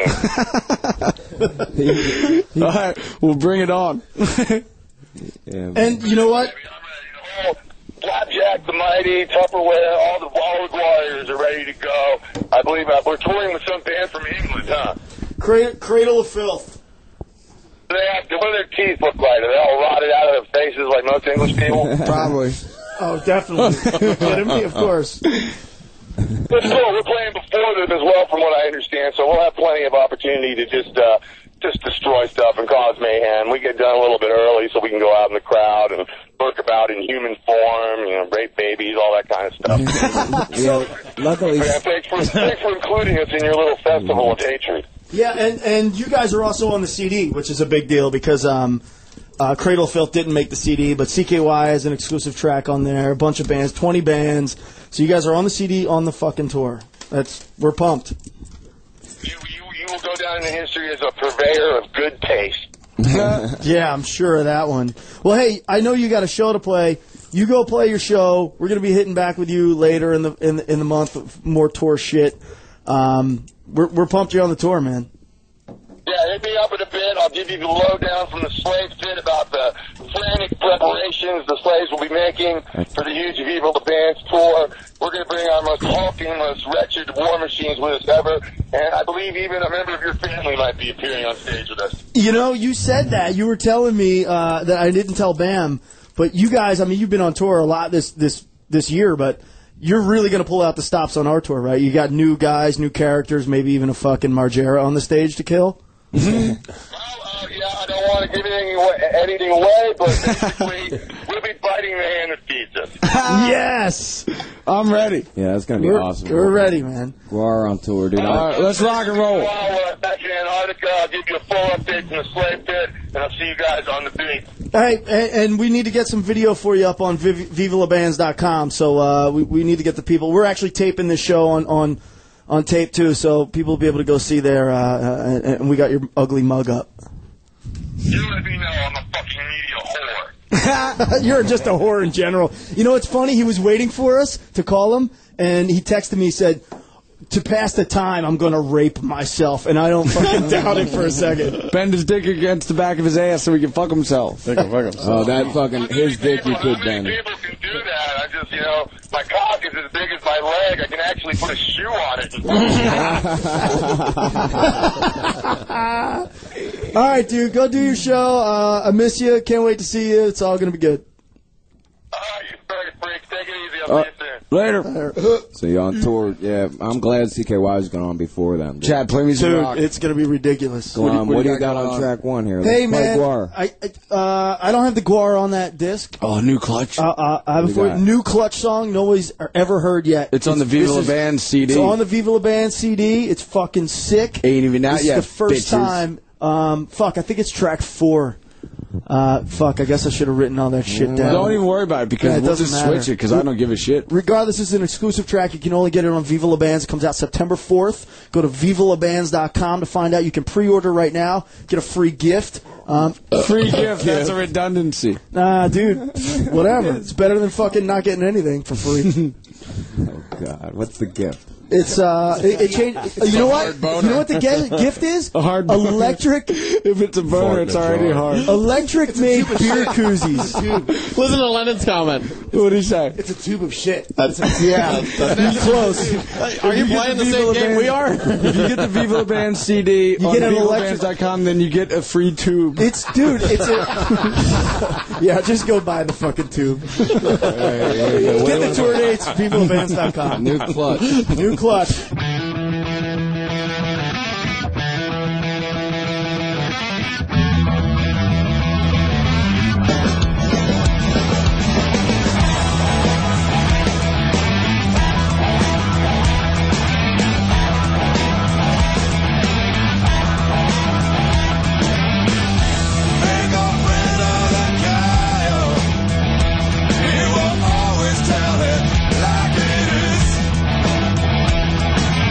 Speaker 12: comparison.
Speaker 8: All right, we'll bring it on.
Speaker 9: Yeah,
Speaker 11: and you know what?
Speaker 12: Flapjack the Mighty, Tupperware, all the all the Warriors are ready to go. I believe uh, we're touring with some band from England, huh?
Speaker 11: Cradle, Cradle of Filth.
Speaker 12: They have, what do their teeth look like? Are they all rotted out of their faces like most English people?
Speaker 8: Probably.
Speaker 11: Oh, definitely. You kidding me? Of course.
Speaker 12: That's cool. We're playing before them as well, from what I understand, so we'll have plenty of opportunity to just uh, just destroy stuff and cause mayhem. We get done a little bit early so we can go out in the crowd and lurk about in human form, you know, rape babies, all that kind of stuff.
Speaker 9: Yeah, luckily.
Speaker 12: Yeah, thanks, for, thanks for including us in your little festival of hatred.
Speaker 11: Yeah, and, and you guys are also on the C D, which is a big deal because um, uh, Cradle of Filth didn't make the C D, but C K Y has an exclusive track on there, a bunch of bands, twenty bands. So you guys are on the C D on the fucking tour. That's we're pumped.
Speaker 12: You, you, you will go down in history as a purveyor of good taste.
Speaker 11: Yeah, I'm sure of that one. Well, hey, I know you got a show to play. You go play your show. We're gonna be hitting back with you later in the in the, in the month with more tour shit. Um, we're we're pumped you're on the tour, man.
Speaker 12: Yeah, hit me up in a bit. I'll give you the lowdown from the Slave Pit about the frantic preparations the Slaves will be making for the huge Viva La Bands tour. We're going to bring our most hulking, most wretched war machines with us ever, and I believe even a member of your family might be appearing on stage with us.
Speaker 11: You know, you said that. You were telling me uh, that I didn't tell Bam, but you guys, I mean, you've been on tour a lot this this this year, but you're really going to pull out the stops on our tour, right? You got new guys, new characters, maybe even a fucking Margera on the stage to kill?
Speaker 12: Well, uh, yeah, I don't want to give anything away, anything away, but basically, we'll be fighting the hand that feeds us.
Speaker 11: Yes!
Speaker 8: I'm ready.
Speaker 9: Yeah, that's going to be
Speaker 11: We're,
Speaker 9: awesome.
Speaker 11: we're ready, man.
Speaker 9: Guar on tour, dude.
Speaker 8: All right, let's rock and roll.
Speaker 12: While uh, back in Antarctica, I'll give you a full update from the Slave Pit, and I'll see you guys on the beat.
Speaker 11: All right, and, and we need to get some video for you up on viv- viva la bands dot com, so uh, we, we need to get the people. We're actually taping this show on, on, on tape, too, so people will be able to go see there, uh, uh, and, and we got your ugly mug up.
Speaker 12: You let me know I'm a fucking media whore.
Speaker 11: You're just a whore in general. You know, it's funny, he was waiting for us to call him, and he texted me, he said, to pass the time, I'm going to rape myself, and I don't fucking doubt it for a second.
Speaker 8: Bend his dick against the back of his ass so he can fuck himself.
Speaker 5: He can fuck himself.
Speaker 9: Oh, that fucking, his dick you could bend.
Speaker 12: People can do that. I just, you know, my cock is as big as my leg. I can actually put a shoe on it.
Speaker 11: All right, dude, go do your show. Uh, I miss you. Can't wait to see you. It's all going to be good.
Speaker 12: All right, you dirty freaks. Take it easy. I'll
Speaker 8: Uh,
Speaker 12: see you soon.
Speaker 8: later.
Speaker 9: So you're on tour. Yeah, I'm glad C K Y's gone on before them. Dude.
Speaker 8: Chad, play me some
Speaker 11: Dude,
Speaker 8: rock.
Speaker 11: it's going to be ridiculous.
Speaker 9: Go on,
Speaker 8: what
Speaker 9: what
Speaker 8: do
Speaker 9: do
Speaker 8: you
Speaker 9: you got
Speaker 8: got
Speaker 9: on
Speaker 8: going
Speaker 9: track one here?
Speaker 11: Hey,
Speaker 9: Let's play
Speaker 11: man,
Speaker 9: Guar.
Speaker 11: I I, uh, I don't have the Guar on that disc.
Speaker 8: Oh, new clutch.
Speaker 11: Uh, uh, I have
Speaker 9: What
Speaker 11: a
Speaker 9: do you
Speaker 11: for-
Speaker 9: got?
Speaker 11: new clutch song nobody's ever heard yet.
Speaker 8: It's on the Viva
Speaker 11: this
Speaker 8: La
Speaker 11: is-
Speaker 8: Band C D.
Speaker 11: It's on the Viva La Band C D. It's fucking sick.
Speaker 8: Ain't even out
Speaker 11: this
Speaker 8: yet,
Speaker 11: is the first
Speaker 8: bitches.
Speaker 11: time. Um, fuck, I think it's track four. Uh, fuck, I guess I should have written all that shit down.
Speaker 8: Don't even worry about it because
Speaker 11: Yeah, it
Speaker 8: we'll
Speaker 11: doesn't
Speaker 8: just
Speaker 11: matter.
Speaker 8: switch it because I don't give a shit.
Speaker 11: Regardless, it's an exclusive track. You can only get it on Viva La Bands. It comes out September fourth. Go to viva la bands dot com to find out. You can pre-order right now. Get a free gift. Um,
Speaker 8: Free gift. That's a redundancy.
Speaker 11: Nah, dude. Whatever. It's better than fucking not getting anything for free.
Speaker 9: Oh God, what's the gift?
Speaker 11: It's uh, it, it changed. You know what? You know what the ge- gift is?
Speaker 8: A hard
Speaker 11: electric.
Speaker 8: If it's a boner, it's already hard.
Speaker 11: Electric made beer koozies.
Speaker 5: Listen to Lennon's comment.
Speaker 8: What did he say?
Speaker 4: It's a tube of shit.
Speaker 11: That's, yeah, that's close.
Speaker 5: Are you playing the same game we are?
Speaker 8: If you get the Viva La Band C D
Speaker 11: You
Speaker 8: on
Speaker 11: get an
Speaker 8: viva la
Speaker 11: electric-
Speaker 8: bands dot com, then you get a free tube.
Speaker 11: It's dude. It's a yeah. Just go buy the fucking tube. Get the tour dates. viva la bands dot com.
Speaker 10: New clutch.
Speaker 11: New clutch.
Speaker 6: He will always tell it like it is.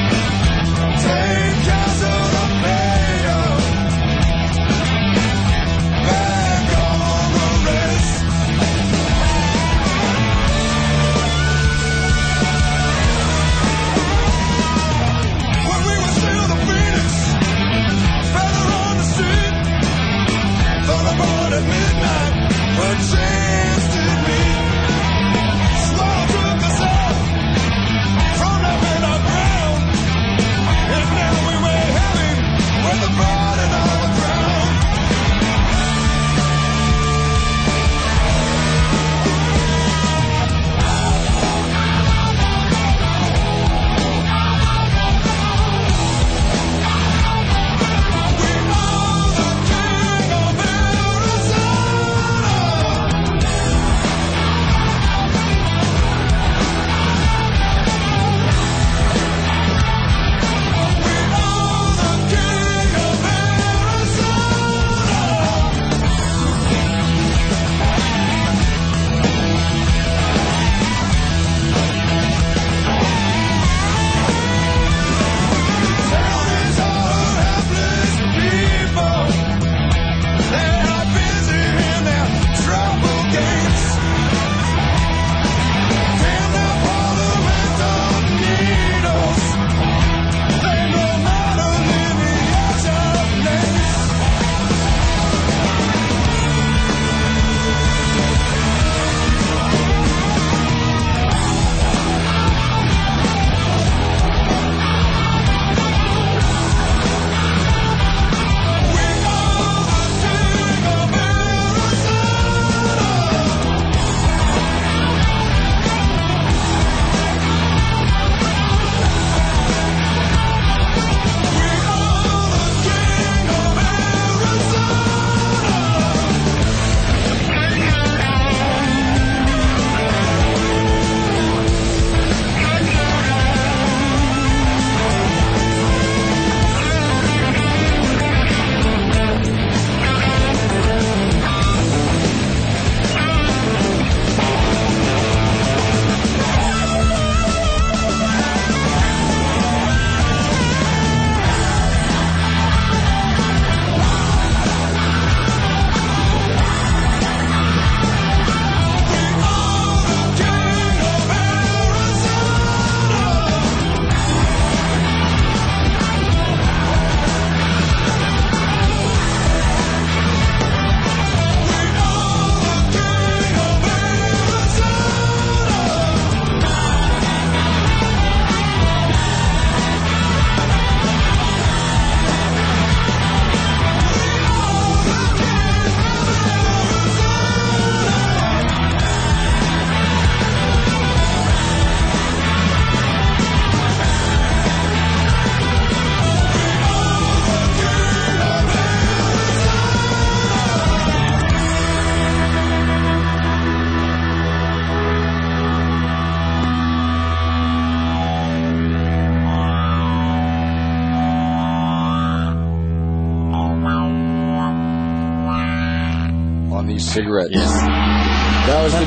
Speaker 8: on these cigarettes. That was the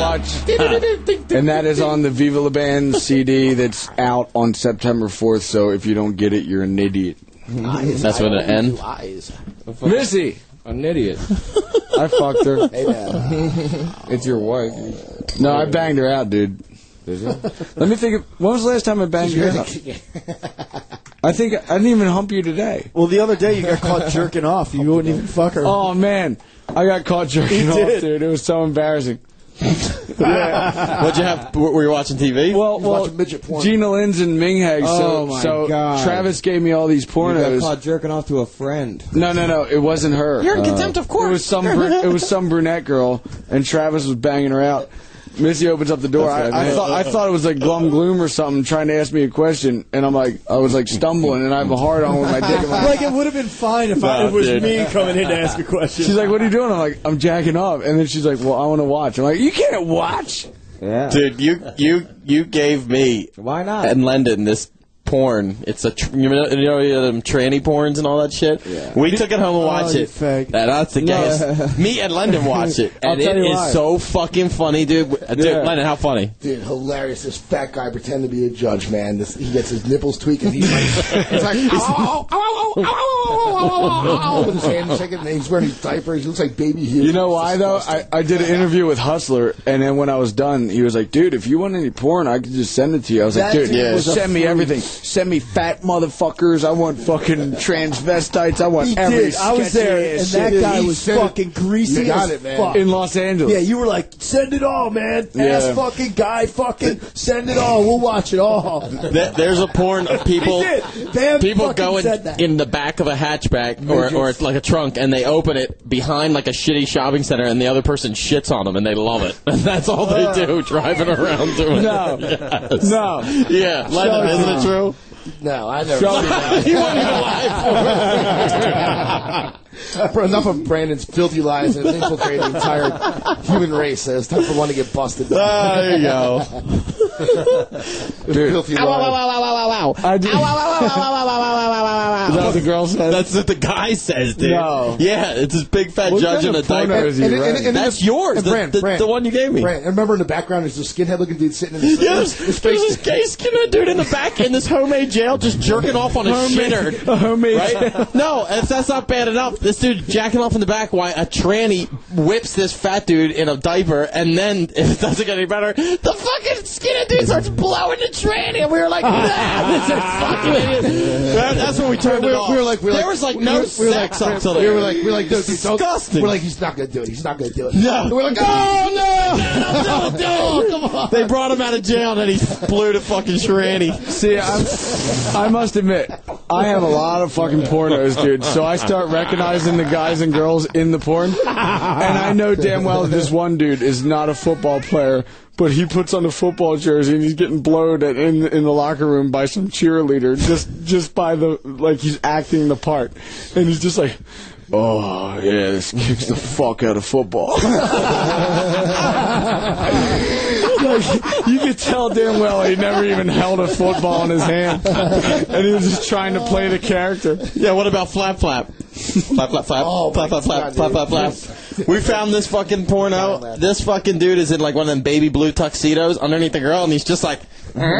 Speaker 8: new clutch. And that is on the Viva La Band C D that's out on September fourth, so if you don't get it, you're an idiot.
Speaker 5: Eyes. That's with an N?
Speaker 4: Eyes.
Speaker 8: Missy!
Speaker 10: An idiot.
Speaker 8: I fucked her.
Speaker 4: Hey, man.
Speaker 10: It's your wife.
Speaker 8: No, I banged her out, dude.
Speaker 10: Did you?
Speaker 8: Let me think of, when was the last time I banged you out? I think I didn't even hump you today.
Speaker 11: Well, the other day you got caught jerking off. You wouldn't even fuck her.
Speaker 8: Oh, man. I got caught jerking
Speaker 11: You
Speaker 8: off,
Speaker 11: did.
Speaker 8: dude. It was so embarrassing.
Speaker 5: Yeah. What'd you have? Were you watching T V?
Speaker 8: Well, well
Speaker 4: watching midget porn.
Speaker 8: Gina Lynn's and Ming Hag. So,
Speaker 9: Oh, my
Speaker 8: so
Speaker 9: God.
Speaker 8: Travis gave me all these
Speaker 9: You
Speaker 8: pornos.
Speaker 9: got caught jerking off to a friend.
Speaker 8: No, no, no. It wasn't her.
Speaker 5: You're in contempt of court.
Speaker 8: It was some. Br- it was some brunette girl, and Travis was banging her out. Missy opens up the door. I,
Speaker 9: That's what I
Speaker 8: I
Speaker 9: meant.
Speaker 8: thought I thought it was like Glum Gloom or something trying to ask me a question, and I'm like, I was like stumbling, and I have a hard on with my dick. I'm like,
Speaker 11: Like, it would have been fine if I,
Speaker 5: No,
Speaker 11: it was
Speaker 5: dude.
Speaker 11: me coming in to ask a question.
Speaker 8: she's like, "What are you doing?" I'm like, "I'm jacking off," and then she's like, "Well, I want to watch." I'm like, "You can't watch."
Speaker 9: Yeah.
Speaker 5: Dude, you you you gave me
Speaker 9: Why not?
Speaker 5: and Lendon this porn. It's a tr- you know, you know them tranny porns and all that shit.
Speaker 9: Yeah.
Speaker 5: We took it home and watched
Speaker 11: you
Speaker 5: it.
Speaker 11: fag.
Speaker 5: And that's the case. Me and Lendon watched it,
Speaker 9: I'll
Speaker 5: and
Speaker 9: tell
Speaker 5: it
Speaker 9: you
Speaker 5: is
Speaker 9: why.
Speaker 5: so fucking funny, dude. Uh, Dude,
Speaker 8: Yeah.
Speaker 5: Lendon, how funny?
Speaker 4: Dude, hilarious. This fat guy pretending to be a judge, man. This, he gets his nipples tweaked, and he's like, he's like, ow, ow, ow, ow, ow, ow, ow, ow, ow, ow, with his hand shaking, and he's wearing these diapers. He looks like baby Hugh.
Speaker 8: You know
Speaker 4: It's
Speaker 8: why though? I,
Speaker 4: disgusting.
Speaker 8: I did an interview with Hustler, and then when I was done, he was like, "Dude, if you want any porn, I could just send it to you." I was
Speaker 11: That
Speaker 8: like, "Dude,
Speaker 11: dude was a
Speaker 8: send me
Speaker 11: freak.
Speaker 8: everything. Send me fat motherfuckers. I want fucking transvestites. I want
Speaker 11: He
Speaker 8: every
Speaker 11: did. I was there,
Speaker 8: sketchy
Speaker 11: and
Speaker 8: ass
Speaker 11: that
Speaker 8: shit."
Speaker 11: guy
Speaker 4: He
Speaker 11: was
Speaker 4: said it.
Speaker 11: fucking greasy
Speaker 4: You got
Speaker 11: as
Speaker 4: it, man.
Speaker 11: fuck.
Speaker 8: in Los Angeles.
Speaker 11: Yeah, you were like, send it all, man.
Speaker 8: Yeah.
Speaker 11: Ass fucking guy, fucking send it all. We'll watch it all.
Speaker 5: Th- There's a porn of people.
Speaker 11: He did. Bam
Speaker 5: People
Speaker 11: fucking
Speaker 5: go in,
Speaker 11: said that.
Speaker 5: in the back of a hatchback or, or it's like a trunk, and they open it behind like a shitty shopping center, and the other person shits on them, and they love it. And that's all they do, driving around doing
Speaker 8: No.
Speaker 5: it. Yes.
Speaker 8: No.
Speaker 5: Yeah, Lendon, isn't it true?
Speaker 4: No, I never.
Speaker 8: Show me
Speaker 5: You weren't even alive.
Speaker 4: For enough of Brandon's filthy lies and infiltrating the entire human race. It's time for one to get busted.
Speaker 5: There you go.
Speaker 8: Dude,
Speaker 4: Filthy
Speaker 7: Ow, ow,
Speaker 4: lies.
Speaker 7: ow, ow, ow, ow, ow.
Speaker 8: I did.
Speaker 7: Ow, ow, ow, ow, ow, ow, ow, ow, ow, ow,
Speaker 8: Is that
Speaker 7: ow.
Speaker 8: what the girl said?
Speaker 5: That's what the guy says, dude.
Speaker 8: No.
Speaker 5: Yeah, it's this big fat
Speaker 8: What
Speaker 5: judge in
Speaker 8: kind
Speaker 5: a
Speaker 8: of porno
Speaker 5: diaper.
Speaker 8: is he,
Speaker 4: And- and-
Speaker 8: right?
Speaker 4: and- and-
Speaker 5: That's yours,
Speaker 4: and
Speaker 5: the,
Speaker 4: Brand,
Speaker 5: the,
Speaker 4: Brand.
Speaker 5: the one you gave me.
Speaker 4: Brand, and remember in the background there's this skinhead looking dude sitting in the
Speaker 5: Yeah, there's,
Speaker 4: his
Speaker 5: there's
Speaker 4: face.
Speaker 5: this gay skinhead dude in the back in this homemade jail just jerking off on a shitter.
Speaker 8: A homemade
Speaker 5: Right? No, if that's not bad enough. This dude jacking off in the back while a tranny whips this fat dude in a diaper, and then, if it doesn't get any better, the fucking skinhead dude starts blowing the tranny, and we were like, nah, this is fucking idiot. That- That's when we turned
Speaker 4: we
Speaker 5: it
Speaker 4: were,
Speaker 5: off.
Speaker 4: we were like, we were
Speaker 5: there
Speaker 4: like,
Speaker 5: was like
Speaker 4: we
Speaker 5: no
Speaker 4: were, we were
Speaker 5: sex
Speaker 4: like,
Speaker 5: up till
Speaker 4: we
Speaker 5: there.
Speaker 4: were like, we were like, dude, dude, don't-
Speaker 5: Disgusting.
Speaker 4: We're like, he's not gonna do it. He's not gonna do it.
Speaker 5: No.
Speaker 4: And we're like, oh no,
Speaker 5: No, no, come on. They brought him out of jail, and then he blew the fucking tranny.
Speaker 8: See, I'm, I must admit, I have a lot of fucking pornos, dude. So I start recognizing the guys and girls in the porn, and I know damn well that this one dude is not a football player, but he puts on a football jersey and he's getting blowed at, in in the locker room by some cheerleader just just by the like he's acting the part, and he's just like, oh yeah, this kicks the fuck out of football. Like, you could tell damn well he never even held a football in his hand, and he was just trying to play the character.
Speaker 5: Yeah, what about Flap Flap? Flap Flap Flap.
Speaker 4: Oh,
Speaker 5: flap,
Speaker 4: my
Speaker 5: flap,
Speaker 4: God,
Speaker 5: flap, flap,
Speaker 4: dude.
Speaker 5: flap, flap. We found this fucking porno. This fucking dude is in like one of them baby blue tuxedos underneath the girl, and he's just like,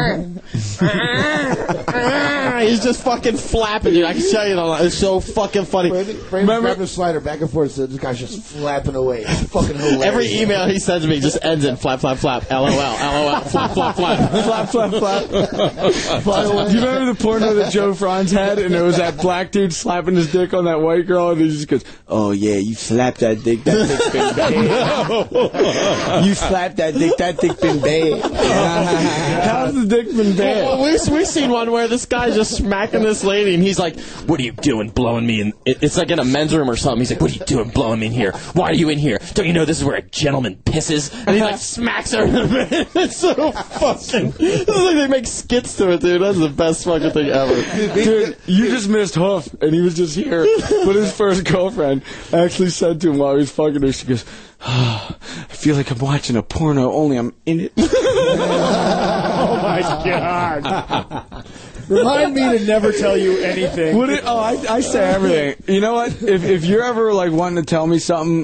Speaker 5: he's just fucking flapping, dude. I can show you it online. It's so fucking funny.
Speaker 4: Brandon, Brandon
Speaker 5: Remember-
Speaker 4: grabbed the slider back and forth, so this guy's just flapping away. It's fucking hilarious.
Speaker 5: Every email he sends me just ends in flap, flap, flap, LOL, LOL, flap, flap, flap.
Speaker 8: Flap, flap, flap. Do you remember the porno that Joe Franz had, and it was that black dude slapping his dick on that white girl, and he just goes, "Oh yeah, you slapped that dick, that dick been bad. You slapped that dick, that dick been bad." How's the dick been bad?
Speaker 5: Well, we've, we've seen one where this guy's just smacking this lady, and he's like, "What are you doing blowing me in?" It, it's like in a men's room or something. He's like, "What are you doing blowing me in here? Why are you in here? Don't you know this is where a gentleman pisses?" And he like smacks her. It's so fucking. It's like they make skits to it, dude. That's the best fucking thing ever.
Speaker 8: Dude, you just missed Huff, and he was just here. But his first girlfriend actually said to him while he was fucking her, she goes, oh, I feel like I'm watching a porno, only I'm in it.
Speaker 11: Oh my god! Remind me to never tell you anything.
Speaker 8: Would it, oh, I, I say everything. You know what? If if you're ever like wanting to tell me something, like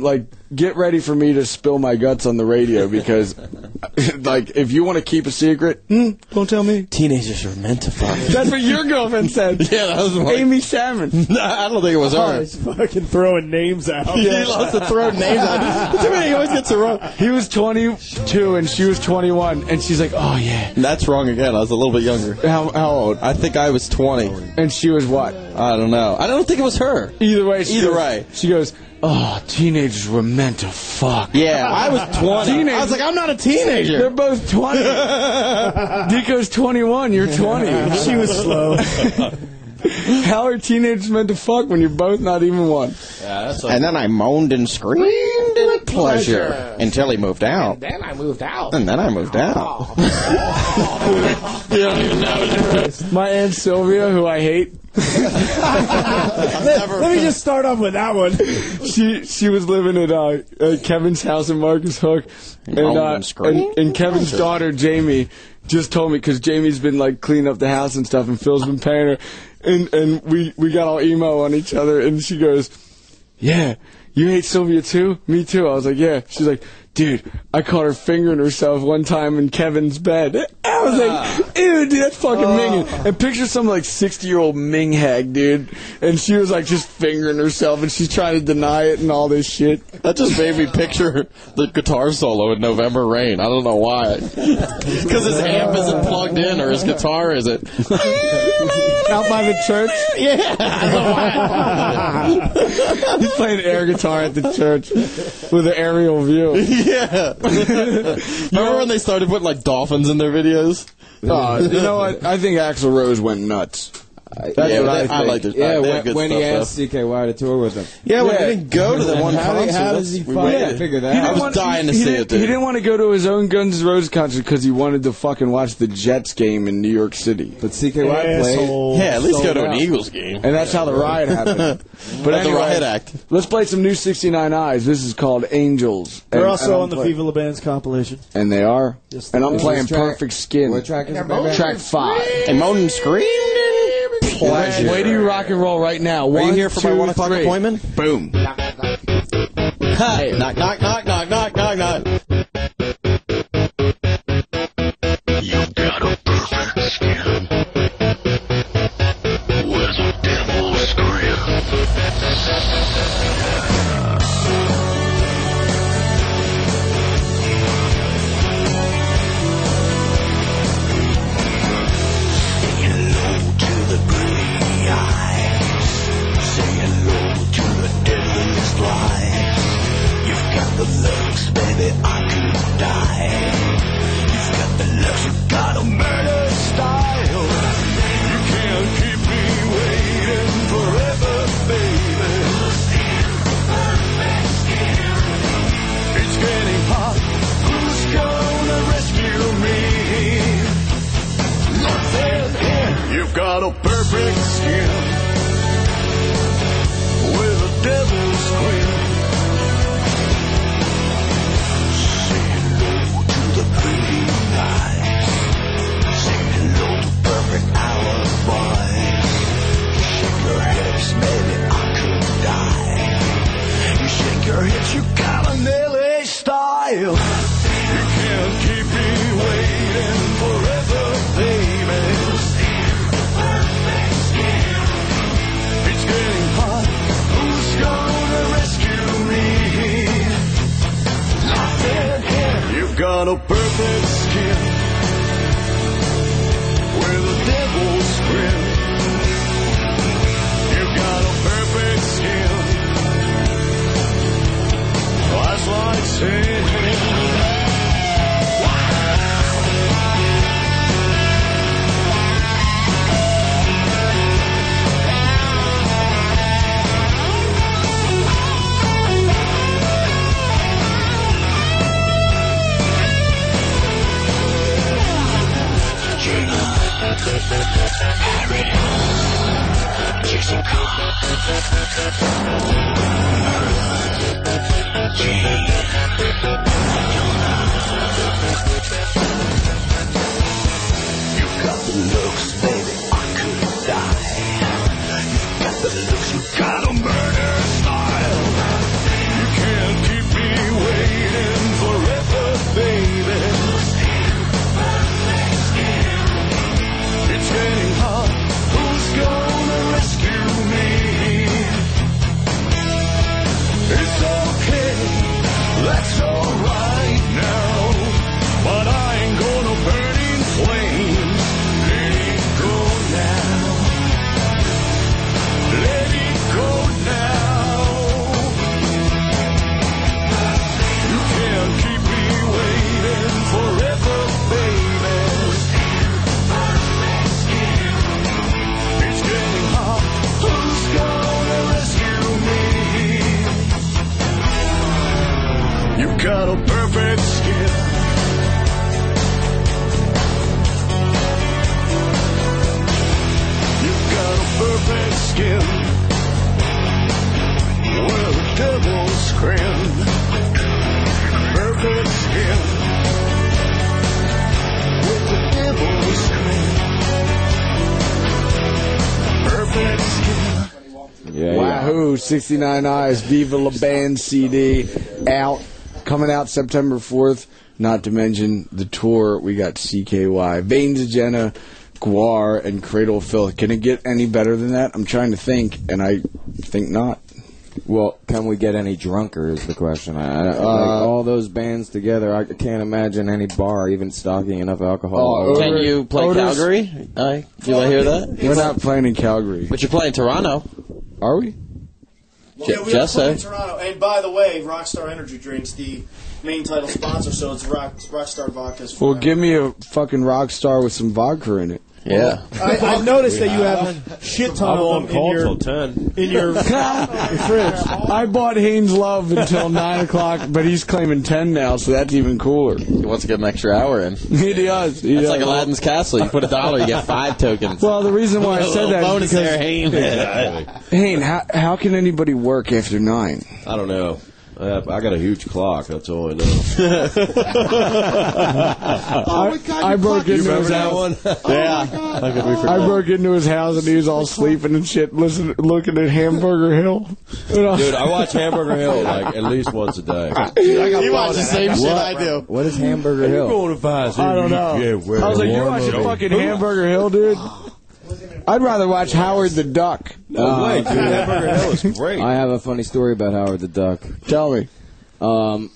Speaker 8: get ready for me to spill my guts on the radio because, like, if you want to keep a secret, mm, don't tell me.
Speaker 5: Teenagers are meant to fuck.
Speaker 8: That's what your girlfriend said.
Speaker 5: Yeah, that was my...
Speaker 8: Amy Salmon.
Speaker 5: I don't think it was
Speaker 13: Oh,
Speaker 5: her.
Speaker 13: he's fucking throwing names out.
Speaker 5: He loves to throw names out. Too many, he always gets it wrong.
Speaker 8: He was twenty-two and she was twenty-one, and she's like, "Oh yeah."
Speaker 5: That's wrong again. I was a little bit younger.
Speaker 8: How, how old?
Speaker 5: I think I was twenty.
Speaker 8: And she was what?
Speaker 5: I don't know. I don't think it was her.
Speaker 8: Either way. She
Speaker 5: Either
Speaker 8: goes,
Speaker 5: way.
Speaker 8: She goes, "Oh, teenagers were meant to fuck."
Speaker 5: Yeah, I was twenty.
Speaker 8: Teenagers,
Speaker 5: I was like, I'm not a teenager.
Speaker 8: They're both twenty. Nico's twenty-one. You're twenty.
Speaker 13: She was slow.
Speaker 8: How are teenagers meant to fuck when you're both not even one?
Speaker 5: Yeah, that's and then I moaned and screamed in pleasure, pleasure until he moved out.
Speaker 4: And then I moved out.
Speaker 5: And then I moved out. You don't even know.
Speaker 8: My Aunt Sylvia, who I hate.
Speaker 13: let, let me just start off with that one.
Speaker 8: She she was living at, uh, at Kevin's house in Marcus Hook, and, uh, and, and Kevin's daughter Jamie just told me because Jamie's been like cleaning up the house and stuff, and Phil's been paying her, and and we we got all emo on each other, and she goes, "Yeah, you hate Sylvia too? Me too." I was like, "Yeah." She's like, "Dude, I caught her fingering herself one time in Kevin's bed." I was like, "Ew, dude, that's fucking
Speaker 13: Oh.
Speaker 8: minging." And picture some like sixty-year-old Ming hag, dude, and she was like just fingering herself, and she's trying to deny it and all this shit.
Speaker 5: That just made me picture the guitar solo in November Rain. I don't know why. Because his amp isn't plugged in, or his guitar isn't.
Speaker 8: Out by the church?
Speaker 5: Yeah.
Speaker 8: He's playing air guitar at the church with an aerial view.
Speaker 5: Yeah. Remember when they started putting like dolphins in their videos?
Speaker 8: Uh, you know what? I think Axl Rose went nuts.
Speaker 5: That's
Speaker 9: yeah,
Speaker 5: what I,
Speaker 9: I,
Speaker 5: I like to.
Speaker 9: Yeah,
Speaker 5: I,
Speaker 9: when, when he
Speaker 5: stuff,
Speaker 9: asked C K Y to tour with him.
Speaker 5: Yeah, when he didn't go to the one
Speaker 9: how
Speaker 5: concert.
Speaker 9: Did, how does he
Speaker 5: we
Speaker 9: fucking
Speaker 5: waited.
Speaker 9: figure that
Speaker 8: He
Speaker 9: out?
Speaker 8: didn't
Speaker 5: I was
Speaker 8: want-
Speaker 5: dying to
Speaker 8: he
Speaker 5: see
Speaker 8: didn't-
Speaker 5: it, dude.
Speaker 8: He didn't want to go to his own Guns N' Roses concert because he wanted to fucking watch the Jets game in New York City.
Speaker 9: But C K Y played.
Speaker 13: Asshole.
Speaker 5: Yeah, at least go
Speaker 9: sold
Speaker 5: to an
Speaker 9: out.
Speaker 5: Eagles game.
Speaker 8: And that's how the riot happened. But
Speaker 5: At the
Speaker 8: anyway,
Speaker 5: Riot Act.
Speaker 8: let's play some new sixty-nine Eyes. This is called Angels.
Speaker 13: They're
Speaker 8: And-
Speaker 13: also
Speaker 8: and I'm
Speaker 13: on the
Speaker 8: play-
Speaker 13: Viva La Bands compilation.
Speaker 8: And they are.
Speaker 13: Yes,
Speaker 8: and
Speaker 13: they
Speaker 8: I'm
Speaker 13: are.
Speaker 8: playing
Speaker 9: Which track-
Speaker 8: Perfect Skin.
Speaker 9: What track is it, baby?
Speaker 8: Track five.
Speaker 5: And moaned and screamed in pleasure.
Speaker 8: Way do you rock and roll right now?
Speaker 5: Are
Speaker 8: One,
Speaker 5: you here for my
Speaker 8: two,
Speaker 5: one o'clock
Speaker 8: three.
Speaker 5: appointment? Boom. Hi. Knock, knock, knock, knock, knock, knock, knock.
Speaker 6: You got a perfect skin with a devil's Say hello to the pretty eyes. Say hello to the deadliest lies. You've got the looks, baby, I could die. You've got the looks, you've got a murder style. You can't keep me waiting forever, baby. It's getting hot. Who's gonna rescue me? Nothing here. You've got a perfect skin with a devil's grin. Say hello to the pretty eyes. Say hello to perfect alibis. Shake your hips, baby, I could die. You shake your hips, you got an L A style. You can't keep me waiting forever, baby. It's getting hot. Who's gonna rescue me? Nothing here. You've got a perfect skin with a devil's grin. You've got a perfect skin. That's like saying. Harry, Jason Cobb, Jane, you've got the looks, baby, I could die. You've got the looks, you got a murder style. You can't keep me got a perfect skin. You've got a perfect skin. Where the devil's grin. Perfect skin. With the devil's grin. Perfect skin.
Speaker 9: Yeah,
Speaker 8: Wahoo! sixty-nine Eyes, Viva La Band C D out, coming out September fourth. Not to mention the tour. We got C K Y, Veins of Jenna, Guar, and Cradle of Filth. Can it get any better than that? I'm trying to think, and I think not.
Speaker 9: Well, can we get any drunker is the question. I, I, like
Speaker 8: Uh,
Speaker 9: all those bands together, I can't imagine any bar even stocking enough alcohol.
Speaker 8: Oh,
Speaker 5: Can you play
Speaker 8: Otis-
Speaker 5: Calgary? Uh, did I hear that?
Speaker 8: We're not playing in Calgary.
Speaker 5: But you're playing Toronto.
Speaker 8: Are we?
Speaker 11: Yeah, we are playing in Toronto. And by the way, Rockstar Energy Drinks, the main title sponsor, so it's Rock, Rockstar Vodka's.
Speaker 8: Well, give me a fucking rock star with some vodka in it.
Speaker 5: Yeah.
Speaker 13: I, I've noticed that you have a shit ton
Speaker 10: I'm on
Speaker 13: of them
Speaker 10: call
Speaker 13: in your,
Speaker 10: till ten.
Speaker 13: in your, your fridge.
Speaker 8: I bought Haynes Love until nine o'clock, but he's claiming ten now, so that's even cooler.
Speaker 5: He wants to get an extra hour in.
Speaker 8: He does. He
Speaker 5: That's
Speaker 8: does.
Speaker 5: like Aladdin's Castle. You put a dollar, you get five tokens.
Speaker 8: Well, the reason why I said that is
Speaker 5: bonus
Speaker 8: because
Speaker 5: there, Hayne.
Speaker 8: Hayne, how, how can anybody work after nine?
Speaker 10: I don't know. I, have, I got a huge clock. That's all I know.
Speaker 8: I, I broke
Speaker 10: You
Speaker 8: into
Speaker 10: remember
Speaker 8: his
Speaker 10: that
Speaker 8: house.
Speaker 10: one?
Speaker 5: Yeah.
Speaker 10: How could we
Speaker 8: I
Speaker 10: forget?
Speaker 8: broke into his house and he was all sleeping and shit, listening, looking at Hamburger Hill. You know?
Speaker 10: Dude, I watch Hamburger Hill like at least once a day.
Speaker 5: You watch the same shit I do.
Speaker 9: What is Hamburger
Speaker 10: You're
Speaker 9: Hill?
Speaker 10: going to find
Speaker 8: I don't know.
Speaker 10: Yeah, where
Speaker 8: I was like, you're
Speaker 10: warm
Speaker 8: watching
Speaker 10: up-
Speaker 8: fucking Hamburger Hill, dude? I'd rather watch Howard the Duck.
Speaker 10: No way, dude. Hamburger Hill is great.
Speaker 9: I have a funny story about Howard the Duck.
Speaker 8: Tell me.
Speaker 9: Um,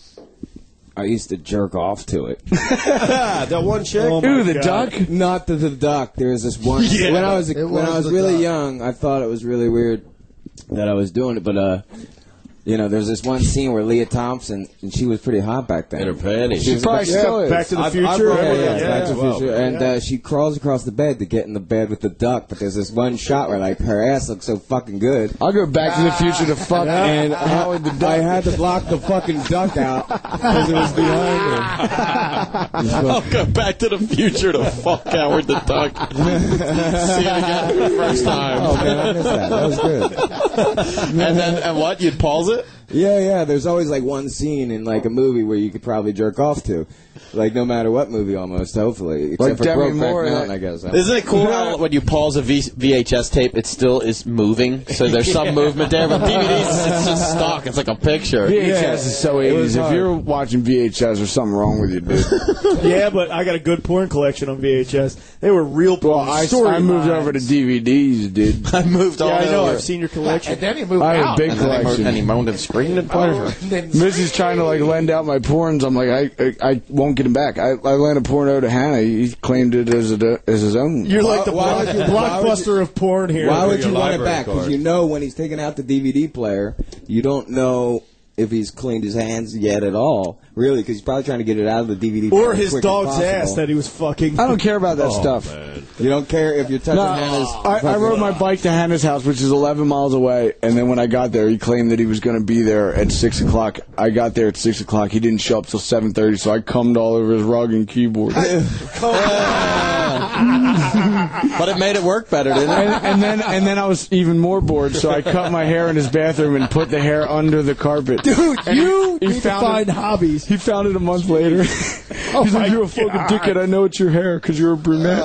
Speaker 9: I used to jerk off to it.
Speaker 10: That one chick.
Speaker 13: Oh my
Speaker 8: Ooh, the
Speaker 13: God.
Speaker 8: duck?
Speaker 9: Not to the duck. There was this one.
Speaker 10: Yeah.
Speaker 9: when I was, a,
Speaker 4: It
Speaker 9: when
Speaker 4: was
Speaker 9: I was
Speaker 4: the
Speaker 9: really
Speaker 4: duck.
Speaker 9: young, I thought it was really weird that I was doing it. But uh, you know, there's this one scene where Leah Thompson, and she was pretty hot back then.
Speaker 10: In her panties.
Speaker 9: She was
Speaker 8: Probably
Speaker 9: about-
Speaker 8: still is.
Speaker 13: Back to the
Speaker 10: I've-
Speaker 13: Future.
Speaker 10: I've
Speaker 9: Yeah,
Speaker 10: remember
Speaker 9: yeah,
Speaker 10: that.
Speaker 9: Back to the
Speaker 10: Well,
Speaker 9: Future. And
Speaker 13: yeah.
Speaker 9: uh, she crawls across the bed to get in the bed with the duck, but there's this one shot where like her ass looks so fucking good.
Speaker 8: I'll go Back to the Future to fuck
Speaker 9: And
Speaker 8: Howard the Duck.
Speaker 9: I had to block the fucking duck out because it was behind me.
Speaker 5: I'll go back to the future to fuck Howard the Duck. See it again for the first time.
Speaker 9: Oh man, I missed that. That was good.
Speaker 5: And then, and what? You'd pause it?
Speaker 9: Yeah, yeah. There's always like one scene in like a movie where you could probably jerk off to, like no matter what movie, almost. Hopefully, except
Speaker 8: Like
Speaker 9: for
Speaker 8: Demi
Speaker 9: Brokeback
Speaker 8: Moore,
Speaker 9: Mountain,
Speaker 8: that-
Speaker 9: I guess.
Speaker 5: Isn't it cool how when you pause a v- VHS tape, it still is moving? So there's some movement there, but D V Ds, it's just stock. It's like a picture.
Speaker 8: V H S is so
Speaker 9: It was
Speaker 8: eighties. If
Speaker 9: hard.
Speaker 8: you're watching V H S, there's something wrong with you, dude.
Speaker 13: Yeah, but I got a good porn collection on V H S. They were real porn.
Speaker 8: Well, I,
Speaker 13: Story
Speaker 8: I moved
Speaker 13: lines.
Speaker 8: over to D V Ds, dude.
Speaker 5: I moved all
Speaker 13: Yeah, I know.
Speaker 5: over.
Speaker 13: I've seen your collection.
Speaker 4: And then he moved
Speaker 8: I have a
Speaker 4: out.
Speaker 8: big
Speaker 5: And then, he moaned,
Speaker 8: collection.
Speaker 5: and he moaned and screamed in pleasure.
Speaker 4: And then-
Speaker 8: Missy's trying to like lend out my porns. I'm like, I I, I won't get him back. I, I lent a porno to Hannah. He claimed it as a, as his own.
Speaker 13: You're like the
Speaker 9: Why would you- why would
Speaker 13: blockbuster of porn here.
Speaker 9: Why would
Speaker 10: your
Speaker 9: you want it
Speaker 10: library
Speaker 9: back? Because
Speaker 10: card.
Speaker 9: you know when he's taking out the D V D player, you don't know if he's cleaned his hands yet at all. Really, because he's probably trying to get it out of the D V D player.
Speaker 13: Or
Speaker 9: as
Speaker 13: his
Speaker 9: quick as
Speaker 13: dog's
Speaker 9: possible.
Speaker 13: ass that he was fucking.
Speaker 8: I don't care about that
Speaker 10: Oh,
Speaker 8: stuff.
Speaker 10: man.
Speaker 9: You don't care if you're touching
Speaker 8: No,
Speaker 9: Hannah's.
Speaker 8: I, I rode my bike to Hannah's house, which is eleven miles away, and then when I got there, he claimed that he was going to be there at six o'clock. I got there at six o'clock. He didn't show up till seven thirty, so I cummed all over his rug and keyboard.
Speaker 5: But it made it work better, didn't it?
Speaker 8: and, and then and then I was even more bored, so I cut my hair in his bathroom and put the hair under the carpet.
Speaker 13: Dude,
Speaker 8: And
Speaker 13: you
Speaker 8: he, he
Speaker 13: need to
Speaker 8: found
Speaker 13: find
Speaker 8: it,
Speaker 13: hobbies.
Speaker 8: He found it a month later.
Speaker 13: Oh
Speaker 8: He's
Speaker 13: my
Speaker 8: like, "You're a fucking
Speaker 13: God.
Speaker 8: dickhead. I know it's your hair because you're a brunette."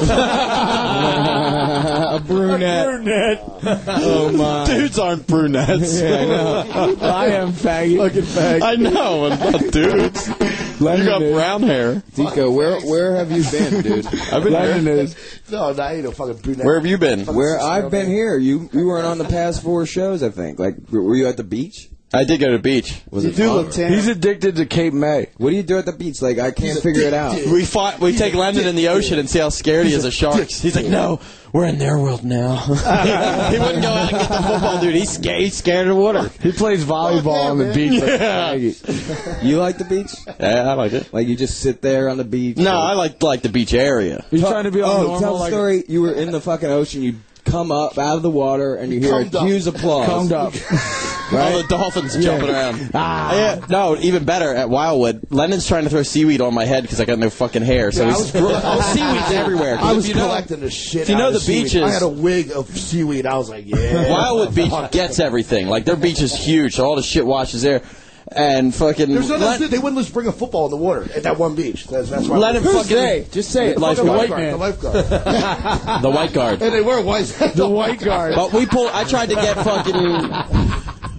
Speaker 9: a brunette.
Speaker 13: Brunette.
Speaker 9: Oh my.
Speaker 5: Dudes aren't brunettes.
Speaker 9: Yeah, I know.
Speaker 8: I am faggy.
Speaker 13: Fucking fag.
Speaker 5: I know, and not dudes. You got brown hair.
Speaker 9: Tico, where where have you been, dude?
Speaker 5: I've been
Speaker 8: Lennon
Speaker 5: here.
Speaker 8: is.
Speaker 4: No, no, I ain't no fucking brunette.
Speaker 5: Where have you been?
Speaker 9: Where I've been here. You you weren't on the past four shows, I think. Like, were you at the beach?
Speaker 5: I did go to the beach.
Speaker 9: Was
Speaker 11: You
Speaker 9: it
Speaker 11: do
Speaker 9: fun?
Speaker 11: look tan.
Speaker 8: He's addicted to Cape May.
Speaker 9: What do you do at the beach? Like, I can't figure it out.
Speaker 5: We fought. We take Lennon in the ocean and see how scared he is of sharks. He's like, no, we're in their world now. He wouldn't go out and get the football, dude. He's scared. He's scared of water.
Speaker 8: He plays volleyball on the beach. like a
Speaker 5: Yeah.
Speaker 8: faggot.
Speaker 9: You like the beach?
Speaker 5: Yeah, I like it.
Speaker 9: Like, you just sit there on the beach?
Speaker 5: No, I like like the beach area.
Speaker 8: He's trying to be all
Speaker 9: Oh,
Speaker 8: normal.
Speaker 9: tell the
Speaker 8: like,
Speaker 9: story. You were in the fucking ocean. You come up out of the water, and you hear a huge applause.
Speaker 8: Comed up.
Speaker 5: All the dolphins
Speaker 9: Yeah.
Speaker 5: jumping around.
Speaker 8: Ah.
Speaker 5: Yeah, no, even better at Wildwood. Lennon's trying to throw seaweed on my head because I got no fucking hair. So
Speaker 4: Yeah, I
Speaker 5: he's
Speaker 4: was gro-
Speaker 5: oh, seaweed's everywhere. 'Cause
Speaker 4: I
Speaker 5: if
Speaker 4: was
Speaker 5: you know-
Speaker 4: collecting the shit.
Speaker 5: If you
Speaker 4: out
Speaker 5: know
Speaker 4: of
Speaker 5: the
Speaker 4: seaweed.
Speaker 5: beaches,
Speaker 4: I had a wig of seaweed. I was like, yeah.
Speaker 5: Wildwood Beach gets everything. Like their beach is huge, so all the shit washes there. And fucking
Speaker 4: There's no,
Speaker 5: Len-
Speaker 4: they wouldn't just bring a football in the water at that one beach. That's, that's why.
Speaker 5: Let him
Speaker 4: Who's
Speaker 5: fucking-
Speaker 4: they?
Speaker 8: Just say it.
Speaker 4: The
Speaker 5: Lifeguard.
Speaker 4: fucking
Speaker 8: White
Speaker 4: lifeguard.
Speaker 8: man.
Speaker 4: The lifeguard.
Speaker 5: the white guard.
Speaker 4: And they were white.
Speaker 8: The white guard.
Speaker 5: But we pulled. I tried to get fucking.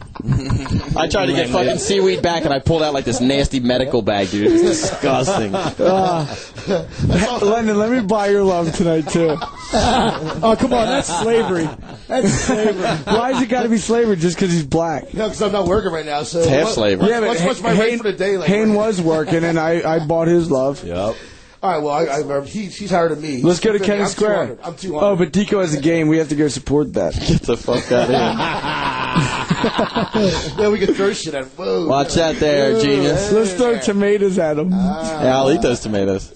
Speaker 5: I tried to get fucking seaweed back, and I pulled out like this nasty medical bag, dude. It's disgusting.
Speaker 8: Uh, Lennon, let me buy your love tonight too.
Speaker 13: Oh, come on, that's slavery. That's slavery.
Speaker 8: Why's it got to be slavery just because he's black?
Speaker 4: No, because I'm not working right now. So
Speaker 5: It's half
Speaker 4: what-
Speaker 5: slavery.
Speaker 8: Yeah, but
Speaker 4: what's, what's my
Speaker 8: Hayne-
Speaker 4: rate for the day? Like,
Speaker 8: Hayne was working, and I, I bought his love.
Speaker 10: Yep.
Speaker 4: all right. Well, I, I, he, she's higher than me.
Speaker 8: Let's go to
Speaker 4: I'm
Speaker 8: Kennedy Square.
Speaker 4: two hundred. I'm two hundred.
Speaker 8: Oh, but Tico has a game. We have to go support that.
Speaker 5: Get the fuck out of here.
Speaker 4: Yeah, we can throw shit at him. Whoa.
Speaker 5: Watch out there, genius.
Speaker 8: Let's throw tomatoes at him.
Speaker 5: Yeah, I'll eat those tomatoes.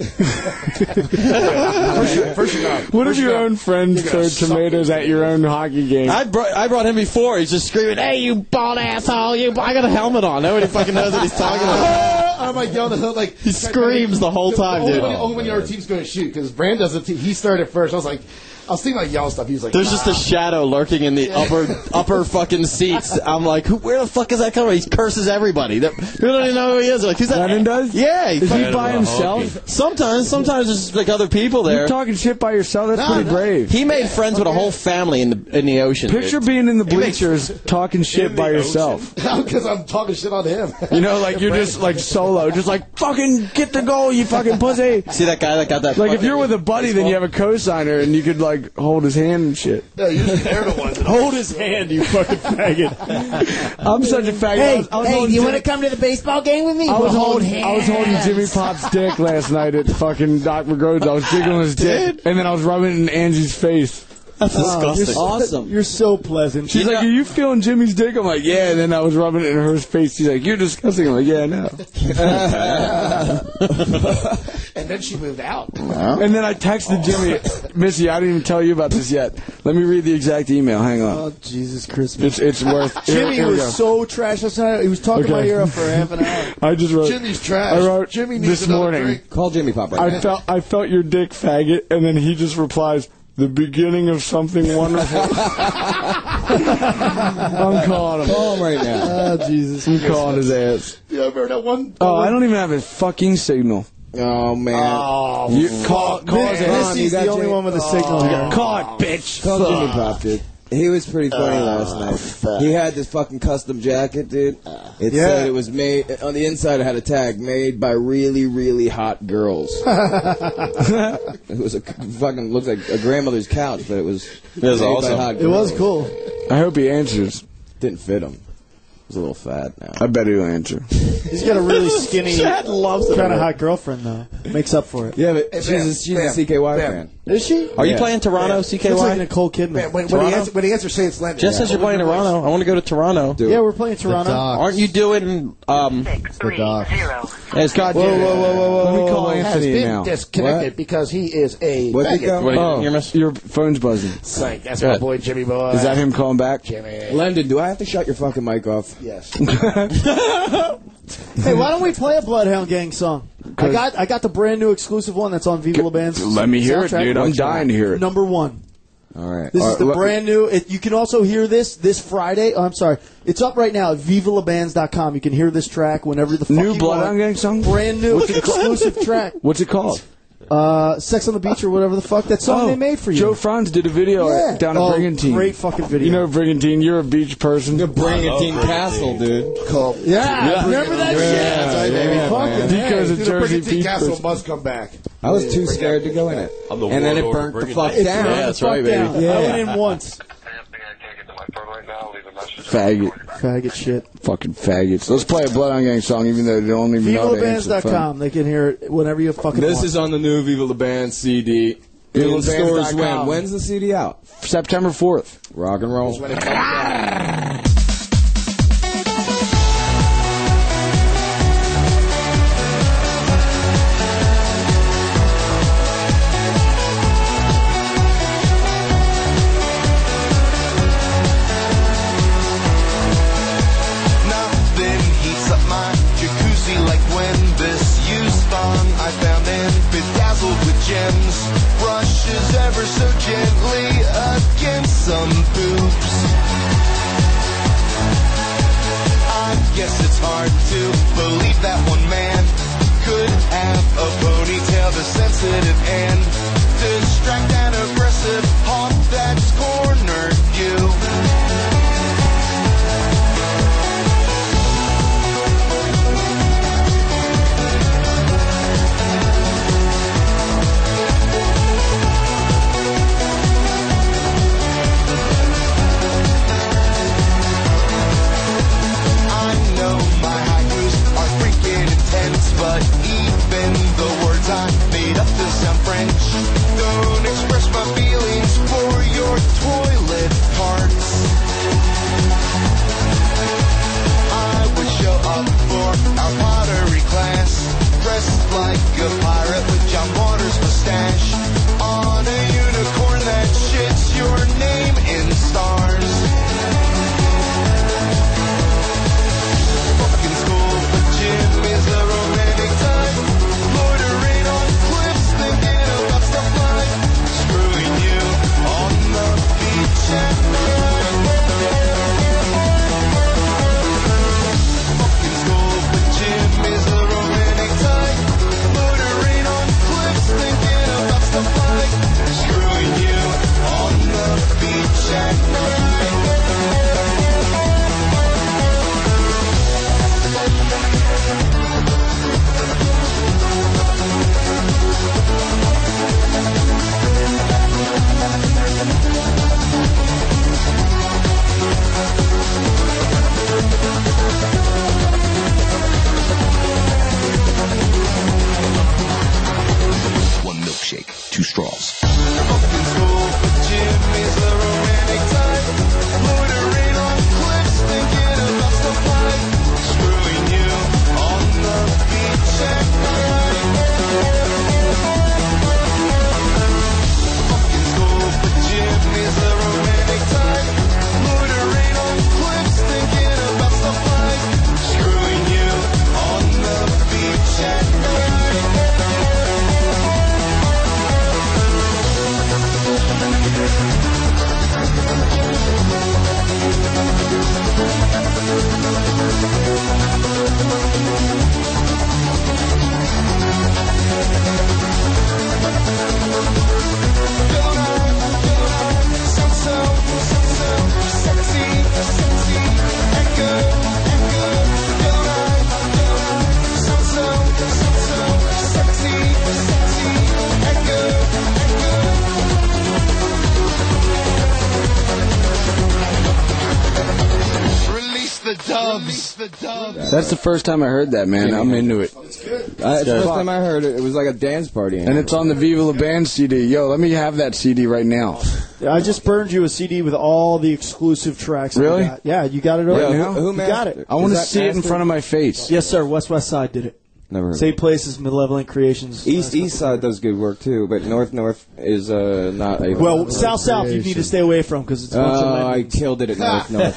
Speaker 4: First, you- first you got.
Speaker 8: What if
Speaker 4: first you
Speaker 8: your
Speaker 4: got-
Speaker 8: own friends
Speaker 4: you're
Speaker 8: throw
Speaker 4: gonna suck
Speaker 8: tomatoes
Speaker 4: it.
Speaker 8: at your own hockey game?
Speaker 5: I brought I brought him before. He's just screaming, "Hey, you bald asshole! You!" I got a helmet on. Nobody fucking knows what he's talking about.
Speaker 4: I'm like yelling at him, like
Speaker 5: He screams the whole time,
Speaker 4: only
Speaker 5: dude.
Speaker 4: When, only when our team's going to shoot, because Brand doesn't. T- he started first. I was like, I was thinking like yelling stuff. He was like,
Speaker 5: There's just a shadow lurking in the upper upper fucking seats. I'm like, who, where the fuck is that coming? He curses everybody. They they don't even know who he is. They're like, who's that?
Speaker 8: Lennon does?
Speaker 5: Yeah.
Speaker 8: Is he
Speaker 5: fucking-
Speaker 8: by himself?
Speaker 5: Sometimes, sometimes there's like other people there.
Speaker 8: You're talking shit by yourself? That's
Speaker 4: No,
Speaker 8: pretty
Speaker 4: no.
Speaker 8: brave.
Speaker 5: He made friends with a whole family in the in the ocean.
Speaker 8: Picture
Speaker 5: dude.
Speaker 8: being in the
Speaker 5: He makes-
Speaker 8: bleachers talking shit by yourself.
Speaker 4: because I'm talking shit on him.
Speaker 8: You know, like you're just like solo, just like fucking get the goal, you fucking pussy.
Speaker 5: See that guy that got that?
Speaker 8: Like if
Speaker 5: fucking
Speaker 8: you're with a buddy, then you have a cosigner, and you could like hold his hand and shit.
Speaker 4: No, usually they're the ones. That
Speaker 13: Hold his hand, you fucking faggot.
Speaker 8: I'm such a faggot. I
Speaker 7: Hey,
Speaker 8: was, I was
Speaker 7: hey,
Speaker 8: holding
Speaker 7: you
Speaker 8: Jimmy-
Speaker 7: want to come to the baseball game with me?
Speaker 8: I was
Speaker 7: We'll hold
Speaker 8: holding, I was holding
Speaker 7: hands.
Speaker 8: Jimmy Pop's dick last night at fucking Doc McGrode's. I was jiggling his dick, and then I was rubbing it in Angie's face.
Speaker 5: That's disgusting.
Speaker 9: Awesome.
Speaker 13: You're so pleasant.
Speaker 8: She's like, "Are you feeling Jimmy's dick?" I'm like, "Yeah." And then I was rubbing it in her face. She's like, "You're disgusting." I'm like, "Yeah, I know."
Speaker 4: and then she moved out.
Speaker 8: And then I texted Jimmy, Missy, I didn't even tell you about this yet. Let me read the exact email. Hang on.
Speaker 13: Oh, Jesus Christmas.
Speaker 8: It's it's worth. here-
Speaker 13: Jimmy
Speaker 8: here we
Speaker 13: was
Speaker 8: go.
Speaker 13: so trash last night. He was talking
Speaker 8: Okay.
Speaker 13: my ear off for half an hour.
Speaker 8: I just wrote.
Speaker 4: Jimmy's trash.
Speaker 8: I wrote
Speaker 4: Jimmy needs
Speaker 8: this
Speaker 4: another
Speaker 8: morning.
Speaker 4: drink.
Speaker 9: Call Jimmy Pop right
Speaker 8: I
Speaker 9: now.
Speaker 8: felt I felt your dick, faggot, and then he just replies, "The beginning of something wonderful." I'm calling him.
Speaker 9: Call him right now.
Speaker 13: Oh, Jesus.
Speaker 8: I'm calling his ass.
Speaker 4: Yeah, I remember that one.
Speaker 8: Oh, I don't even have his fucking signal.
Speaker 9: Oh man.
Speaker 4: Oh,
Speaker 8: You call call his ass.
Speaker 13: Missy's the only one with a signal here.
Speaker 8: Call it, bitch.
Speaker 9: Call Jimmy Pop, dude. He was pretty funny last night. He had this fucking custom jacket, dude. It
Speaker 13: Yeah.
Speaker 9: said it was made on the inside. It had a tag made by really, really hot girls. It was a fucking looks like a grandmother's couch, but it was
Speaker 5: It was
Speaker 9: made by
Speaker 5: awesome.
Speaker 9: hot
Speaker 13: It was
Speaker 9: girls.
Speaker 13: cool.
Speaker 8: I hope he answers.
Speaker 9: Didn't fit him. He was a little fat now.
Speaker 8: I bet he'll answer.
Speaker 13: He's got a really skinny,
Speaker 5: Chad loves it.
Speaker 13: kind of hot girlfriend, though. Makes up for it.
Speaker 9: Yeah, but
Speaker 4: Hey,
Speaker 9: she's
Speaker 4: Bam,
Speaker 9: a, she's
Speaker 4: Bam,
Speaker 9: a C K Y
Speaker 4: Bam.
Speaker 9: fan.
Speaker 13: Is she?
Speaker 5: Are you
Speaker 9: Yeah.
Speaker 5: playing Toronto, C K
Speaker 13: Looks like
Speaker 5: Y?
Speaker 13: Nicole Kidman.
Speaker 4: Man, when, when,
Speaker 5: Toronto?
Speaker 4: he answer, when he answers, say it's Lennon.
Speaker 5: Just
Speaker 4: Yeah.
Speaker 5: as you're playing Toronto, I want to go to Toronto.
Speaker 9: Dude.
Speaker 13: Yeah, we're playing Toronto.
Speaker 5: Aren't you doing? Um,
Speaker 10: The doc.
Speaker 5: it's God.
Speaker 8: Whoa, whoa, whoa, whoa, whoa. Let me call
Speaker 4: has
Speaker 8: Anthony
Speaker 4: been
Speaker 8: now.
Speaker 4: disconnected
Speaker 9: What?
Speaker 4: because he is a
Speaker 9: What's he
Speaker 4: faggot.
Speaker 9: go?
Speaker 5: What do you
Speaker 8: Oh,
Speaker 5: hear, miss?
Speaker 8: your phone's buzzing.
Speaker 4: Psych, that's
Speaker 5: Good.
Speaker 4: my boy Jimmy Boy.
Speaker 8: Is that him calling back?
Speaker 4: Jimmy.
Speaker 9: Landon, do I have to shut your fucking mic off?
Speaker 4: Yes.
Speaker 13: Hey, why don't we play a Bloodhound Gang song? I got I got the brand new exclusive one that's on Viva La Band's
Speaker 8: Let me hear it,
Speaker 13: soundtrack.
Speaker 8: dude. I'm dying to hear it.
Speaker 13: Number one.
Speaker 9: All right.
Speaker 13: This
Speaker 8: All
Speaker 13: is
Speaker 8: right,
Speaker 13: the
Speaker 8: let-
Speaker 13: brand new. It, you can also hear this this Friday. Oh, I'm sorry. It's up right now at viva la bands dot com. You can hear this track whenever the fuck
Speaker 8: New
Speaker 13: you
Speaker 8: Bloodhound
Speaker 13: want.
Speaker 8: Gang song?
Speaker 13: Brand new exclusive track.
Speaker 8: What's it called?
Speaker 13: Uh, Sex on the Beach or whatever the fuck that song
Speaker 8: Oh,
Speaker 13: they made for you.
Speaker 8: Joe Franz did a video
Speaker 13: Yeah.
Speaker 8: down at
Speaker 13: Oh,
Speaker 8: Brigantine.
Speaker 13: great fucking video.
Speaker 8: You know Brigantine, you're a beach person.
Speaker 9: The Brigantine Castle, dude.
Speaker 4: Cool.
Speaker 13: Yeah, remember that shit?
Speaker 4: That's right, baby.
Speaker 9: Yeah,
Speaker 4: Fucking
Speaker 9: man.
Speaker 8: Deco's a
Speaker 4: Dude, the
Speaker 8: Jersey
Speaker 4: Brigantine
Speaker 8: Beach
Speaker 4: Castle
Speaker 8: person.
Speaker 4: must come back.
Speaker 9: I was too scared to go in it.
Speaker 10: I'm the
Speaker 9: And then it
Speaker 10: warlord
Speaker 9: burnt
Speaker 10: of
Speaker 9: the fuck
Speaker 10: Brigantine.
Speaker 9: down.
Speaker 5: Yeah, that's right, baby.
Speaker 13: Down.
Speaker 9: Yeah.
Speaker 13: I went in once.
Speaker 8: Faggot.
Speaker 13: Faggot shit.
Speaker 8: Fucking faggots. Let's play a Bloodhound Gang song, even though they don't even
Speaker 13: viva
Speaker 8: know
Speaker 13: la
Speaker 8: the
Speaker 13: bands
Speaker 8: answer
Speaker 13: dot
Speaker 8: to the phone.
Speaker 13: com. They can hear it whenever you fucking
Speaker 9: This
Speaker 13: want.
Speaker 9: is on the new Viva La Band C D.
Speaker 8: Viva La
Speaker 9: In
Speaker 8: Bands
Speaker 9: stores
Speaker 8: dot
Speaker 9: when?
Speaker 8: com.
Speaker 9: When's the C D out?
Speaker 8: September fourth.
Speaker 9: Rock and roll.
Speaker 4: When it comes out.
Speaker 6: guess it's hard to believe that one man could have a ponytail, the sensitive and distract and aggressive hawk that's cornered you. But even the words I made up to sound French don't express my feelings for your toilet parts. I would show up for our pottery class, dressed like a pirate with John Waters' mustache, on a unicorn that shits your name in stars. Fucking school, but Jim is a romantic type, loitering on cliffs, thinking about stuff like screwing you on the beach at night. Fucking school, but Jim is a romantic type, loitering on cliffs, thinking about stuff like screwing you on the beach at night. One milkshake, two straws. Fucking school, but Jim is a romantic type, loitering on cliffs, thinking about stuff like screwing you on the beach at night. Fucking school, but Jim is a romantic type, loitering on cliffs, thinking about stuff like screwing you on the beach at night. The dubs. The dubs.
Speaker 8: That's the first time I heard that, man. I'm into it.
Speaker 9: It's good. Uh, it's the first time I heard it, it was like a dance party.
Speaker 8: And it's on the Viva La Band C D. Yo, let me have that C D right now.
Speaker 13: Yeah, I just burned you a C D with all the exclusive tracks. that
Speaker 8: Really?
Speaker 13: we got. Yeah, you got it right
Speaker 8: Yeah,
Speaker 13: now.
Speaker 8: who- who
Speaker 13: you
Speaker 8: mastered
Speaker 13: got
Speaker 8: it?
Speaker 13: it.
Speaker 8: I want to see it in front of my face.
Speaker 13: Yes, sir. West West Side did it.
Speaker 9: Never heard
Speaker 13: Same places, Malevolent Creations.
Speaker 9: East East Side does good work too, but North North is uh, not a
Speaker 13: Well, South South you need to stay away from because it's a bunch of
Speaker 9: Oh, I
Speaker 13: Lennons.
Speaker 9: killed it at North North.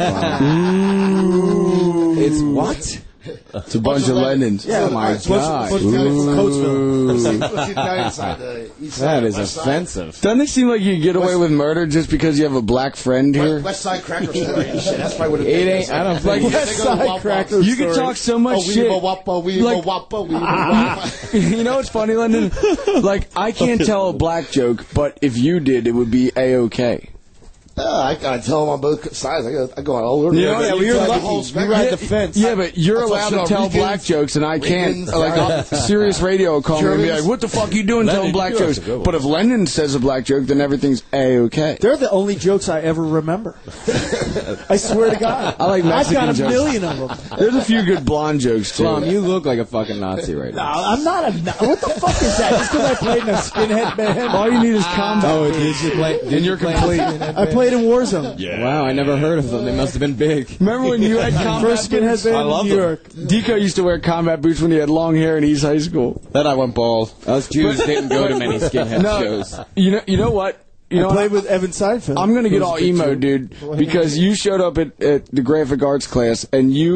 Speaker 9: It's what?
Speaker 8: It's a bunch of Lennons.
Speaker 9: Yeah, oh my
Speaker 8: Bunch-
Speaker 9: God.
Speaker 8: bunch-
Speaker 9: Ooh.
Speaker 4: That
Speaker 9: That is offensive.
Speaker 8: Doesn't it seem like you get away with murder just because you have a black friend here?
Speaker 4: West Side Cracker Story and shit. That's probably what
Speaker 9: It ain't. I don't
Speaker 8: Like
Speaker 9: think.
Speaker 8: West Side Cracker You can talk so much
Speaker 4: Oh,
Speaker 8: shit.
Speaker 4: weeba wappa, weeba
Speaker 8: Like-
Speaker 4: wappa, weeba wappa.
Speaker 8: You know what's funny, London? Like, I can't tell a black joke, but if you did, it would be A-okay.
Speaker 4: Uh, I gotta tell them on both sides. I, gotta, I go on all over.
Speaker 8: You know, yeah, well, you're
Speaker 4: tell the
Speaker 8: lucky.
Speaker 4: whole
Speaker 8: You
Speaker 4: spectrum.
Speaker 8: ride the fence. Yeah, but you're
Speaker 4: That's
Speaker 8: allowed
Speaker 4: what
Speaker 8: to tell
Speaker 4: Ricans,
Speaker 8: black jokes, and I can't.
Speaker 4: Ricans,
Speaker 8: Like, I'll- Sirius Radio will call me and be
Speaker 4: Germans.
Speaker 8: like, "What the fuck you doing telling
Speaker 10: Lennon,
Speaker 8: black
Speaker 10: you
Speaker 8: jokes?"
Speaker 10: have to go with
Speaker 8: But if Lennon says a black joke, then everything's A-okay.
Speaker 13: They're the only jokes I ever remember. I swear to God.
Speaker 8: I like
Speaker 13: I've
Speaker 8: Mexican
Speaker 13: got a
Speaker 8: jokes.
Speaker 13: million of them.
Speaker 8: There's a few good blonde jokes too.
Speaker 9: Tom, you look like a fucking Nazi right
Speaker 13: No,
Speaker 9: now.
Speaker 13: I'm not a. What the fuck is that? Just because I played in a skinhead band?
Speaker 8: All you need is combat.
Speaker 9: Oh, did you play?
Speaker 8: and you're complete.
Speaker 13: I played in Warzone.
Speaker 10: Yeah.
Speaker 9: Wow, I never heard of them. They must have been big.
Speaker 8: Remember when you had combat
Speaker 13: First skinhead
Speaker 8: boots?
Speaker 13: band
Speaker 10: I
Speaker 13: in
Speaker 10: love
Speaker 13: New
Speaker 10: them.
Speaker 13: York.
Speaker 8: Deco used to wear combat boots when he had long hair in East High School.
Speaker 10: Then I went bald.
Speaker 9: Us Jews didn't go to many skinhead
Speaker 8: No,
Speaker 9: shows.
Speaker 8: you know, you know what? You
Speaker 13: I
Speaker 8: know,
Speaker 13: played with Evan Seinfeld.
Speaker 8: I'm gonna get
Speaker 13: Who's
Speaker 8: all
Speaker 13: a good
Speaker 8: emo,
Speaker 13: too.
Speaker 8: dude, because you showed up at, at the graphic arts class and you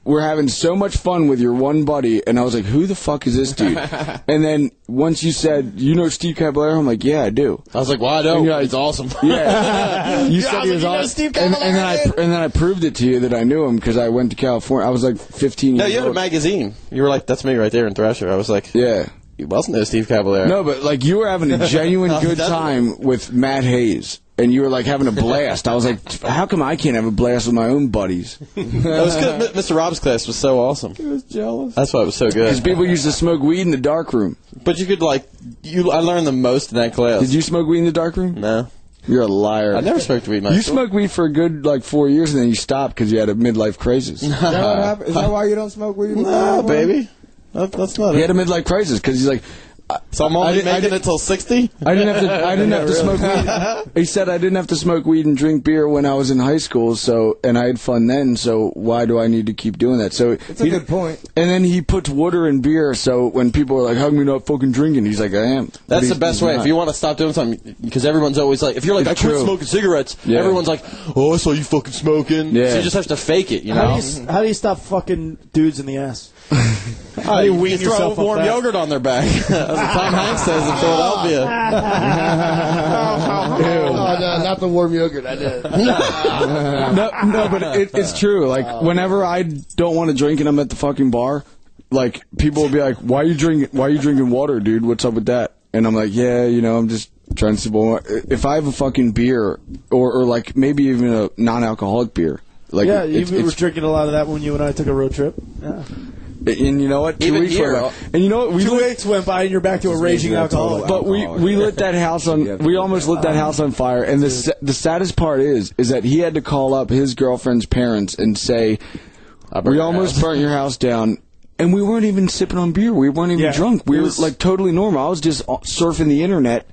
Speaker 8: were having so much fun with your one buddy, and I was like, who the fuck is this dude? And then once you said, you know Steve Caballero? I'm like, yeah, I do.
Speaker 10: I was like, well, I know.
Speaker 8: And you're like,
Speaker 10: He's awesome.
Speaker 8: Yeah. You
Speaker 10: Yeah,
Speaker 8: said
Speaker 10: I
Speaker 8: he
Speaker 10: was
Speaker 8: was
Speaker 10: like, you know
Speaker 8: awesome.
Speaker 10: Steve
Speaker 8: and, and, then I,
Speaker 10: Caballero?
Speaker 8: and then I proved it to you that I knew him because I went to California. I was like fifteen
Speaker 5: No,
Speaker 8: years
Speaker 5: you had a
Speaker 8: old.
Speaker 5: magazine. You were like, that's me right there in Thrasher. I was like,
Speaker 8: Yeah.
Speaker 5: you wasn't there, Steve Caballero.
Speaker 8: No, but like you were having a genuine
Speaker 5: No,
Speaker 8: good
Speaker 5: definitely.
Speaker 8: time with Matt Hayes. And you were like having a blast. I was like, how come I can't have a blast with my own buddies?
Speaker 5: That was good. M- Mister Rob's class was so awesome.
Speaker 9: He was jealous.
Speaker 5: That's why it was so
Speaker 8: Because
Speaker 5: good.
Speaker 8: people used to smoke weed in the dark room.
Speaker 5: But you could like, you. I learned the most in that class.
Speaker 8: Did you smoke weed in the dark room?
Speaker 5: No.
Speaker 8: You're a liar.
Speaker 5: I never smoked weed in my
Speaker 8: You
Speaker 5: school.
Speaker 8: smoked weed for a good like four years and then you stopped because you had a midlife crisis.
Speaker 9: Is that what happened? Is that why you don't smoke weed?
Speaker 5: No, baby. That, that's not
Speaker 8: He
Speaker 5: it.
Speaker 8: had a midlife crisis because he's like,
Speaker 5: So I'm
Speaker 8: I
Speaker 5: only
Speaker 8: didn't- I
Speaker 5: making
Speaker 8: didn't-
Speaker 5: it till sixty?
Speaker 8: I didn't have to. I didn't have to smoke weed. He said I didn't have to smoke weed and drink beer when I was in high school. So and I had fun then. So why do I need to keep doing that? So
Speaker 9: It's a good point.
Speaker 8: And then he puts water in beer. So when people are like, "How come you're not fucking drinking?" He's like, "I am." But
Speaker 5: That's
Speaker 8: he's-
Speaker 5: the best
Speaker 8: he's
Speaker 5: way.
Speaker 8: not.
Speaker 5: If you want to stop doing something, because everyone's always like, if you're like,
Speaker 8: It's
Speaker 5: I quit
Speaker 8: true.
Speaker 5: smoking cigarettes,
Speaker 8: Yeah.
Speaker 5: everyone's like, oh, I saw you fucking smoking.
Speaker 8: Yeah.
Speaker 5: So you just have to fake it, you know?
Speaker 11: How do you, how do you stop fucking dudes in the ass?
Speaker 5: How
Speaker 11: do you wean
Speaker 5: throw
Speaker 11: yourself up
Speaker 5: warm
Speaker 11: that?
Speaker 5: yogurt on their back, as Tom Hanks says in Philadelphia.
Speaker 4: Oh, no, not the warm yogurt. I did.
Speaker 8: no, no, but it, it's true. Like whenever I don't want to drink and I'm at the fucking bar, like people will be like, "Why are you drinking? Why are you drinking water, dude? What's up with that?" And I'm like, "Yeah, you know, I'm just trying to sip on water." If I have a fucking beer, or or like maybe even a non-alcoholic beer, like
Speaker 11: yeah,
Speaker 8: it's,
Speaker 11: you were
Speaker 8: it's,
Speaker 11: drinking a lot of that when you and I took a road trip. Yeah.
Speaker 8: and you know what? Two
Speaker 5: Even
Speaker 8: weeks
Speaker 5: here,
Speaker 8: went by. And you know what? We
Speaker 11: Two
Speaker 8: lit-
Speaker 11: weeks went by and you're back to a raging
Speaker 9: you're a
Speaker 11: alcoholic.
Speaker 9: total
Speaker 8: But we, we lit that house on. We almost lit that house on fire. And the sa- the saddest part is is that he had to call up his girlfriend's parents and say, "We almost burnt your house down." And we weren't even sipping on beer. We weren't even
Speaker 11: Yeah,
Speaker 8: drunk. We
Speaker 11: it
Speaker 8: were
Speaker 11: was-
Speaker 8: like totally normal. I was just uh, surfing the internet,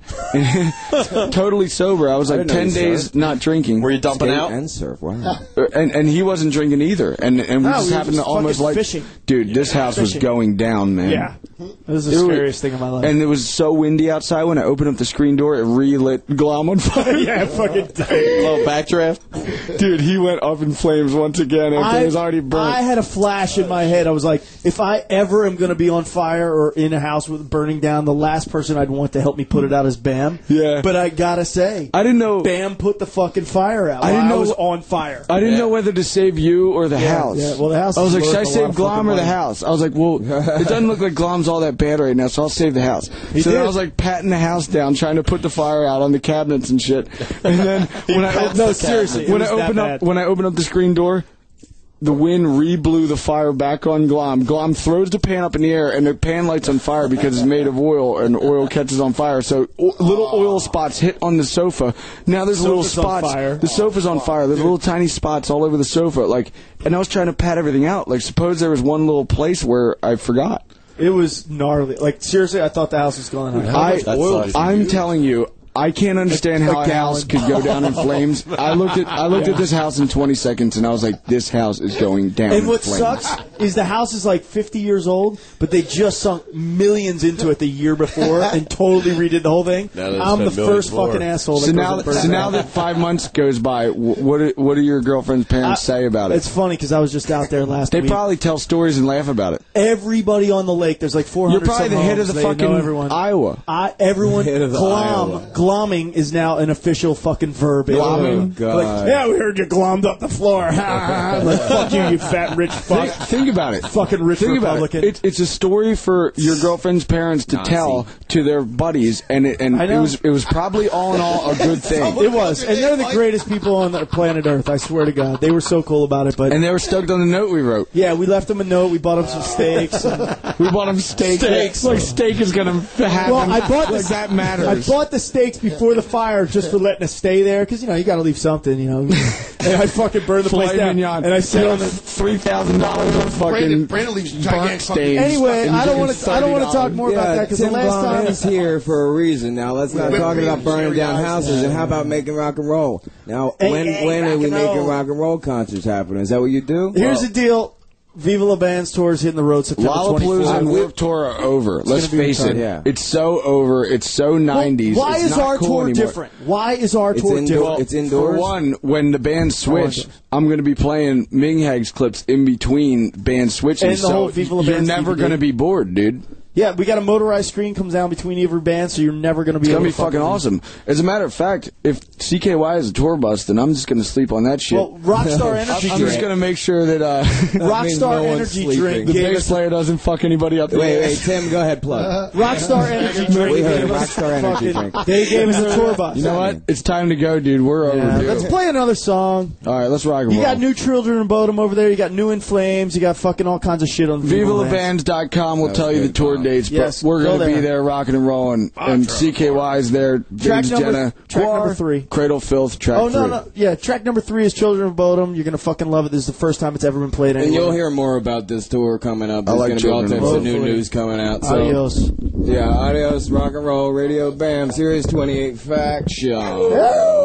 Speaker 8: totally sober. I was
Speaker 9: I
Speaker 8: like
Speaker 9: didn't know
Speaker 8: ten
Speaker 9: you
Speaker 8: days
Speaker 9: surfed.
Speaker 8: not drinking.
Speaker 5: Were you dumping
Speaker 9: Skate
Speaker 5: out?
Speaker 9: and surf. Wow.
Speaker 8: Uh, and and he wasn't drinking either. And and we
Speaker 11: No,
Speaker 8: just
Speaker 11: we were
Speaker 8: happened
Speaker 11: just
Speaker 8: to almost
Speaker 11: fucking
Speaker 8: like,
Speaker 11: fishing.
Speaker 8: dude, this house was
Speaker 11: Fishing.
Speaker 8: going down, man.
Speaker 11: Yeah. This is the
Speaker 8: It was-
Speaker 11: scariest thing in my life.
Speaker 8: And it was so windy outside. When I opened up the screen door, it re-lit Glom on fire.
Speaker 11: yeah, fucking
Speaker 5: little backdraft.
Speaker 8: Dude, he went up in flames once again after
Speaker 11: I,
Speaker 8: it was already burnt.
Speaker 11: I had a flash in my head. I was like, if I ever am going to be on fire or in a house with burning down, the last person I'd want to help me put it out is Bam.
Speaker 8: Yeah.
Speaker 11: But I gotta say,
Speaker 8: I didn't know.
Speaker 11: Bam put the fucking fire out.
Speaker 8: I
Speaker 11: while
Speaker 8: didn't know-
Speaker 11: I was on fire.
Speaker 8: I didn't
Speaker 5: Yeah.
Speaker 8: know whether to save you or the
Speaker 11: Yeah,
Speaker 8: house.
Speaker 11: yeah, well, the house
Speaker 8: I was
Speaker 11: is
Speaker 8: like, should I
Speaker 11: worth a lot
Speaker 8: save
Speaker 11: of
Speaker 8: Glom
Speaker 11: fucking
Speaker 8: or the
Speaker 11: money.
Speaker 8: house? I was like, well, it doesn't look like Glom's all that bad right now, so I'll save the house.
Speaker 11: He
Speaker 8: so then
Speaker 11: did.
Speaker 8: I was like patting the house down, trying to put the fire out on the cabinets and shit. And then when I
Speaker 11: pats
Speaker 8: no
Speaker 11: the
Speaker 8: seriously,
Speaker 11: cabinet.
Speaker 8: when
Speaker 11: It
Speaker 8: I
Speaker 11: was that
Speaker 8: opened up
Speaker 11: bad.
Speaker 8: when I opened up the screen door. The wind re-blew the fire back on Glom. Glom throws the pan up in the air, and the pan lights on fire because it's made of oil, and oil catches on fire. So o- little oil spots hit on the sofa. Now there's little
Speaker 11: Sofa's on
Speaker 8: spots.
Speaker 11: fire.
Speaker 8: The sofa's on fire. There's little tiny spots all over the sofa. Like, and I was trying to pat everything out. Like, suppose there was one little place where I forgot.
Speaker 11: It was gnarly. Like, seriously, I thought the house was going on.
Speaker 8: I,
Speaker 5: much oil did you
Speaker 8: I'm
Speaker 5: use?
Speaker 8: telling you, I can't understand
Speaker 11: A- a
Speaker 8: how a house
Speaker 11: gallon.
Speaker 8: could go down in flames. I looked at I looked at this house in twenty seconds, and I was like, this house is going down
Speaker 11: And
Speaker 8: in
Speaker 11: what
Speaker 8: flames.
Speaker 11: sucks is the house is like fifty years old, but they just sunk millions into it the year before and totally redid the whole thing.
Speaker 10: Now they
Speaker 11: I'm the
Speaker 10: spend millions
Speaker 11: first
Speaker 10: more.
Speaker 11: fucking asshole. That
Speaker 8: So
Speaker 11: goes
Speaker 8: now,
Speaker 11: and
Speaker 8: that,
Speaker 11: burns
Speaker 8: so
Speaker 11: it
Speaker 8: now
Speaker 11: down.
Speaker 8: that five months goes by, wh- what do, what do your girlfriend's parents
Speaker 11: I-
Speaker 8: say about it?
Speaker 11: It's funny because I was just out there last
Speaker 8: They
Speaker 11: week.
Speaker 8: probably tell stories and laugh about it.
Speaker 11: Everybody on the lake, there's like four hundred.
Speaker 8: You're probably
Speaker 11: some
Speaker 8: the head
Speaker 11: homes.
Speaker 8: of the
Speaker 11: They
Speaker 8: fucking
Speaker 11: know everyone.
Speaker 8: Iowa.
Speaker 11: I, everyone,
Speaker 9: Head of the
Speaker 11: glom,
Speaker 9: Iowa.
Speaker 11: glomming is now an official fucking verb.
Speaker 8: Glomming?
Speaker 9: Oh, God.
Speaker 11: Like, yeah, we heard you glommed up the floor. Like, fuck you, you fat rich fuck.
Speaker 8: Think, think about it.
Speaker 11: Fucking rich
Speaker 8: Think
Speaker 11: Republican.
Speaker 8: about it. it. It's a story for your girlfriend's parents to
Speaker 9: Nazi.
Speaker 8: tell to their buddies, and it, and
Speaker 11: I
Speaker 8: it
Speaker 11: know.
Speaker 8: was it was probably all in all a good thing.
Speaker 11: It was, and they're the greatest people on the planet Earth. I swear to God, they were so cool about it. But
Speaker 8: And they were stoked on the note we wrote.
Speaker 11: yeah, we left them a note. We bought them some steaks. And,
Speaker 8: We bought them steak.
Speaker 11: Steaks.
Speaker 8: Like steak is gonna happen.
Speaker 11: well, I bought
Speaker 8: like
Speaker 11: the,
Speaker 8: that matters.
Speaker 11: I bought the steaks before the fire just for letting us stay there because you know you got to leave something, you know. And I fucking burned the place
Speaker 8: Filet
Speaker 11: down.
Speaker 8: mignon.
Speaker 11: And I said on the
Speaker 8: three thousand dollars on fucking
Speaker 4: Brandon- Brandon leaves
Speaker 8: burnt
Speaker 4: gigantic fucking-
Speaker 8: stains.
Speaker 11: Anyway,
Speaker 8: and
Speaker 11: I don't want
Speaker 8: fucking
Speaker 11: to. I don't want to talk
Speaker 8: thirty
Speaker 11: more about that because the
Speaker 9: Tim
Speaker 11: last
Speaker 9: Blom
Speaker 11: time
Speaker 9: is here for a reason. Now let's not
Speaker 4: Whipped
Speaker 9: talk
Speaker 4: cream,
Speaker 9: about burning
Speaker 4: cherry
Speaker 9: down
Speaker 4: ice,
Speaker 9: houses.
Speaker 4: yeah.
Speaker 9: And how about making rock and roll? Now,
Speaker 11: Hey,
Speaker 9: when
Speaker 11: hey,
Speaker 9: when
Speaker 11: rock
Speaker 9: are we
Speaker 11: and
Speaker 9: making
Speaker 11: roll.
Speaker 9: rock and roll concerts happen? Is that what you do?
Speaker 11: Here's the deal.
Speaker 13: Viva La Band's tour is hitting the road September twenty-fourth.
Speaker 8: Lollapalooza and Warped Tour are over. Let's
Speaker 13: gonna be
Speaker 8: face it.
Speaker 13: retarded. Yeah.
Speaker 8: It's so over. It's so nineties.
Speaker 13: Why
Speaker 8: it's
Speaker 13: is
Speaker 8: not
Speaker 13: our
Speaker 8: cool
Speaker 13: tour
Speaker 8: anymore.
Speaker 13: different? Why is our tour different?
Speaker 8: For one, when the bands switch, I'm going to be playing Minghags clips in between band switches.
Speaker 13: And the
Speaker 8: so
Speaker 13: whole Viva La
Speaker 8: you're
Speaker 13: Band's
Speaker 8: never
Speaker 13: D V D.
Speaker 8: going to be bored, dude.
Speaker 13: Yeah, we got a motorized screen comes down between every band, so you're never going to be
Speaker 8: It's
Speaker 13: able
Speaker 8: gonna be
Speaker 13: to
Speaker 8: fucking awesome. As a matter of fact, if C K Y is a tour bus, then I'm just gonna sleep on that shit.
Speaker 13: Well, Rockstar Energy
Speaker 8: I'm
Speaker 13: Drink.
Speaker 8: just gonna make sure that uh,
Speaker 13: Rockstar Energy Drink
Speaker 8: the
Speaker 13: gave
Speaker 8: bass
Speaker 13: us-
Speaker 8: player doesn't fuck anybody up.
Speaker 9: Wait, wait, Tim, go ahead, plug.
Speaker 13: Rockstar Energy Drink.
Speaker 9: We heard
Speaker 13: gave
Speaker 9: it,
Speaker 13: us
Speaker 9: Rockstar Energy
Speaker 13: fucking-
Speaker 9: Drink.
Speaker 13: They gave us a tour bus.
Speaker 8: You know what? It's time to go, dude. We're
Speaker 13: Yeah,
Speaker 8: overdue.
Speaker 13: let's play another song.
Speaker 8: All right, let's rock and
Speaker 13: You
Speaker 8: roll.
Speaker 13: got New Children in Bodom over there. You got New In Flames. You got fucking all kinds of shit on Viva
Speaker 8: Viva
Speaker 13: La
Speaker 8: La
Speaker 13: Band.
Speaker 8: Bands dot com will tell you the tour dates, but
Speaker 13: Yes,
Speaker 8: we're
Speaker 13: go
Speaker 8: going to be
Speaker 13: there.
Speaker 8: there rocking and rolling. And C K Y is there.
Speaker 13: Track
Speaker 8: James
Speaker 13: number-
Speaker 8: Jenna,
Speaker 13: track
Speaker 8: Guar,
Speaker 13: number three.
Speaker 8: Cradle Filth, track
Speaker 13: Oh, no,
Speaker 8: three.
Speaker 13: no. Yeah, track number three is Children of Bodom. You're going to fucking love it. This is the first time it's ever been played
Speaker 9: And
Speaker 13: anywhere.
Speaker 9: you'll hear more about this tour coming up.
Speaker 8: I
Speaker 9: There's
Speaker 8: like
Speaker 9: going to be all
Speaker 8: Children
Speaker 9: types
Speaker 8: of
Speaker 9: of new
Speaker 13: Bodom.
Speaker 9: news coming out. So.
Speaker 13: Adios.
Speaker 9: Yeah, adios, rock and roll, radio, bam, Series twenty-eight Faction.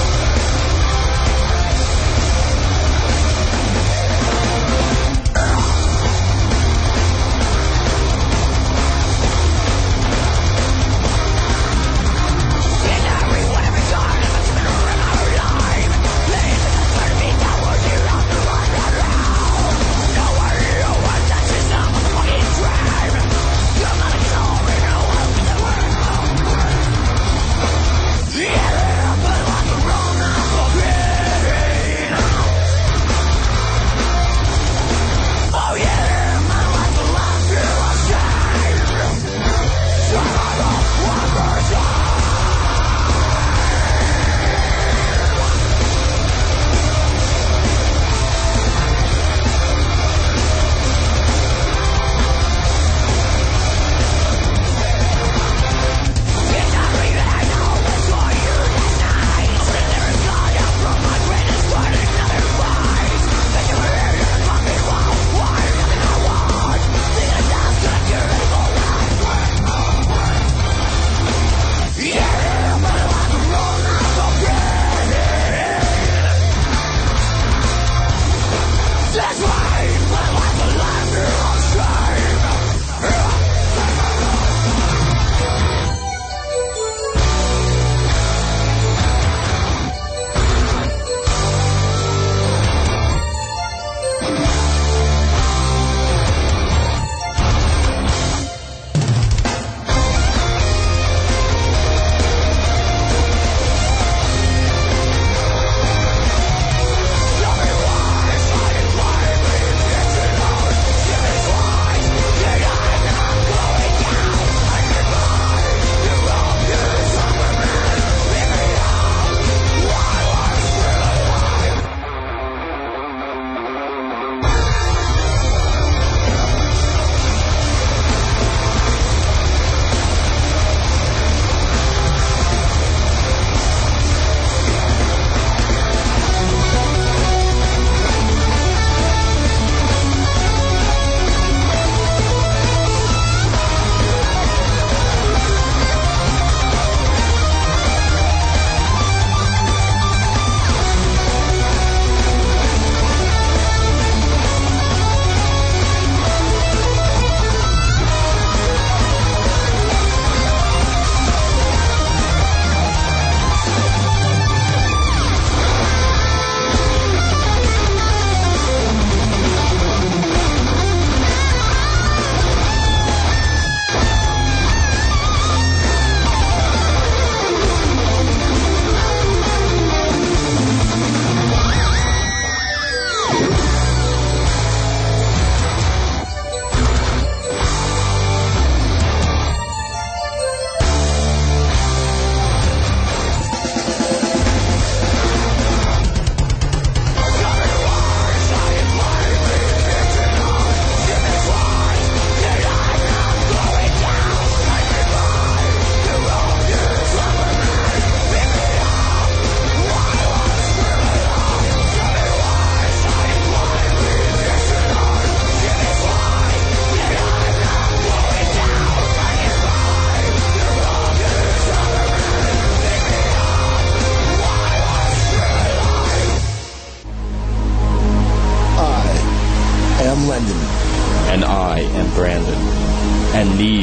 Speaker 6: Yeah.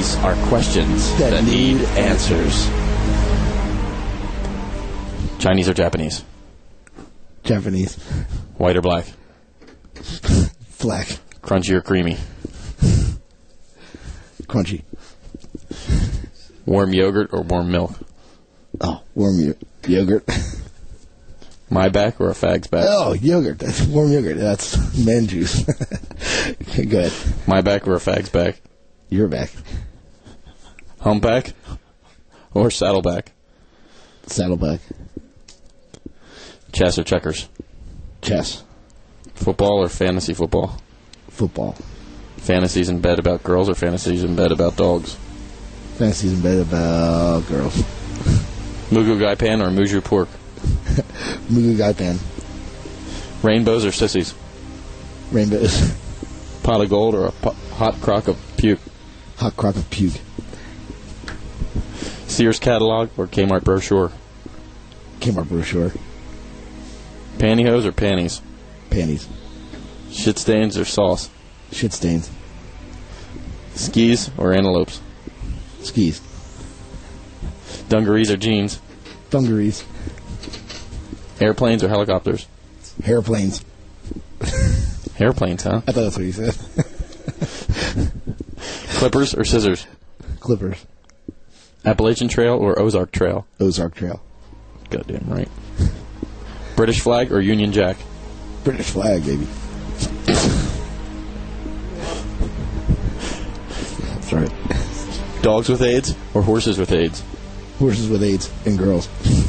Speaker 5: These are questions that, that need answers. Chinese or Japanese?
Speaker 4: Japanese.
Speaker 5: White or black?
Speaker 4: Black.
Speaker 5: Crunchy or creamy?
Speaker 4: Crunchy.
Speaker 5: Warm yogurt or warm milk?
Speaker 4: Oh, warm yo- yogurt.
Speaker 5: My back or a fag's back?
Speaker 4: Oh, yogurt. That's warm yogurt. That's man juice. Okay, go ahead.
Speaker 5: My back or a fag's back?
Speaker 4: Your back.
Speaker 5: Humpback or saddleback?
Speaker 4: Saddleback.
Speaker 5: Chess or checkers?
Speaker 4: Chess.
Speaker 5: Football or fantasy football?
Speaker 4: Football.
Speaker 5: Fantasies in bed about girls or fantasies in bed about dogs?
Speaker 4: Fantasies in bed about girls.
Speaker 5: Mugu Gai Pan or Muju pork?
Speaker 4: Mugu Gai Pan.
Speaker 5: Rainbows or sissies?
Speaker 4: Rainbows.
Speaker 5: Pot of gold or a po- hot crock of puke?
Speaker 4: Hot crock of puke.
Speaker 5: Sears catalog or Kmart brochure?
Speaker 4: Kmart brochure.
Speaker 5: Pantyhose or panties?
Speaker 4: Panties.
Speaker 5: Shit stains or sauce?
Speaker 4: Shit stains.
Speaker 5: Skis or antelopes?
Speaker 4: Skis.
Speaker 5: Dungarees or jeans?
Speaker 4: Dungarees.
Speaker 5: Airplanes or helicopters?
Speaker 4: Airplanes.
Speaker 5: Airplanes, huh?
Speaker 4: I thought that's what you said.
Speaker 5: Clippers or scissors?
Speaker 4: Clippers.
Speaker 5: Appalachian Trail or Ozark Trail?
Speaker 4: Ozark Trail.
Speaker 5: Goddamn right. British flag or Union Jack?
Speaker 4: British flag, baby. That's right.
Speaker 5: Dogs with AIDS or horses with AIDS?
Speaker 4: Horses with AIDS and girls.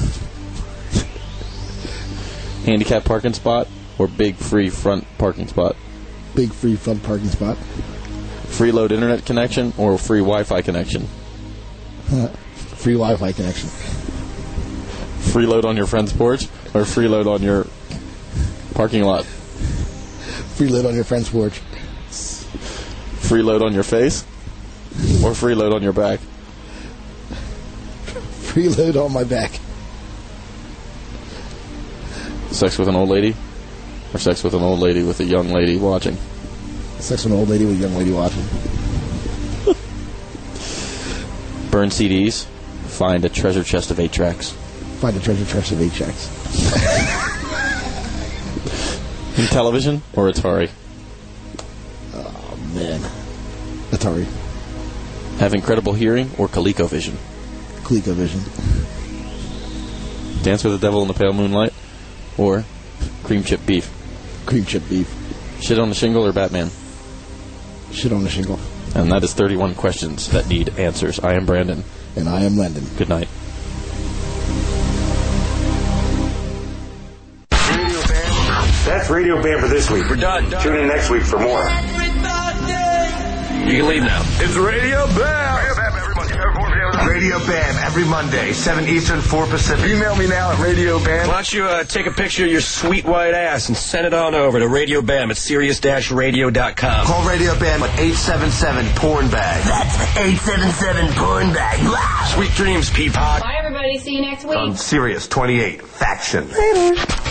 Speaker 5: Handicap parking spot or big free front parking spot?
Speaker 4: Big free front parking spot.
Speaker 5: Freeload internet connection or free Wi-Fi connection?
Speaker 4: Uh, free Wi-Fi connection.
Speaker 5: Freeload on your friend's porch or freeload on your parking lot?
Speaker 4: Freeload on your friend's porch.
Speaker 5: Freeload on your face or freeload on your back?
Speaker 4: Freeload on my back.
Speaker 5: Sex with an old lady or sex with an old lady with a young lady watching?
Speaker 4: Sex with an old lady with a young lady watching.
Speaker 5: Burn C Ds. Find a treasure chest of eight tracks.
Speaker 4: Find a treasure chest of eight tracks.
Speaker 5: In television or Atari?
Speaker 4: Oh, man. Atari.
Speaker 5: Have incredible hearing or ColecoVision?
Speaker 4: ColecoVision.
Speaker 5: Dance with the Devil in the Pale Moonlight or Cream Chip Beef?
Speaker 4: Cream Chip Beef.
Speaker 5: Shit on the Shingle or Batman?
Speaker 4: Shit on the Shingle.
Speaker 5: And that is thirty-one questions that need answers. I am Brandon.
Speaker 4: And I am Landon.
Speaker 5: Good night.
Speaker 2: That's Radio Bam for this week. We're done. Tune in next week for more. You can leave now. It's Radio Bam. Radio Bam every Monday.
Speaker 1: Radio Bam every Monday, seven Eastern, four Pacific. Email me now at Radio Bam.
Speaker 2: Why don't you uh, take a picture of your sweet white ass and send it on over to Radio Bam at Sirius Radio dot com.
Speaker 1: Call Radio Bam at eight seven seven porn bag.
Speaker 2: That's eight seven seven porn bag. Wow. Sweet dreams, Peapod.
Speaker 3: Bye, everybody. See you next week.
Speaker 1: On Sirius twenty-eight, Faction. Later.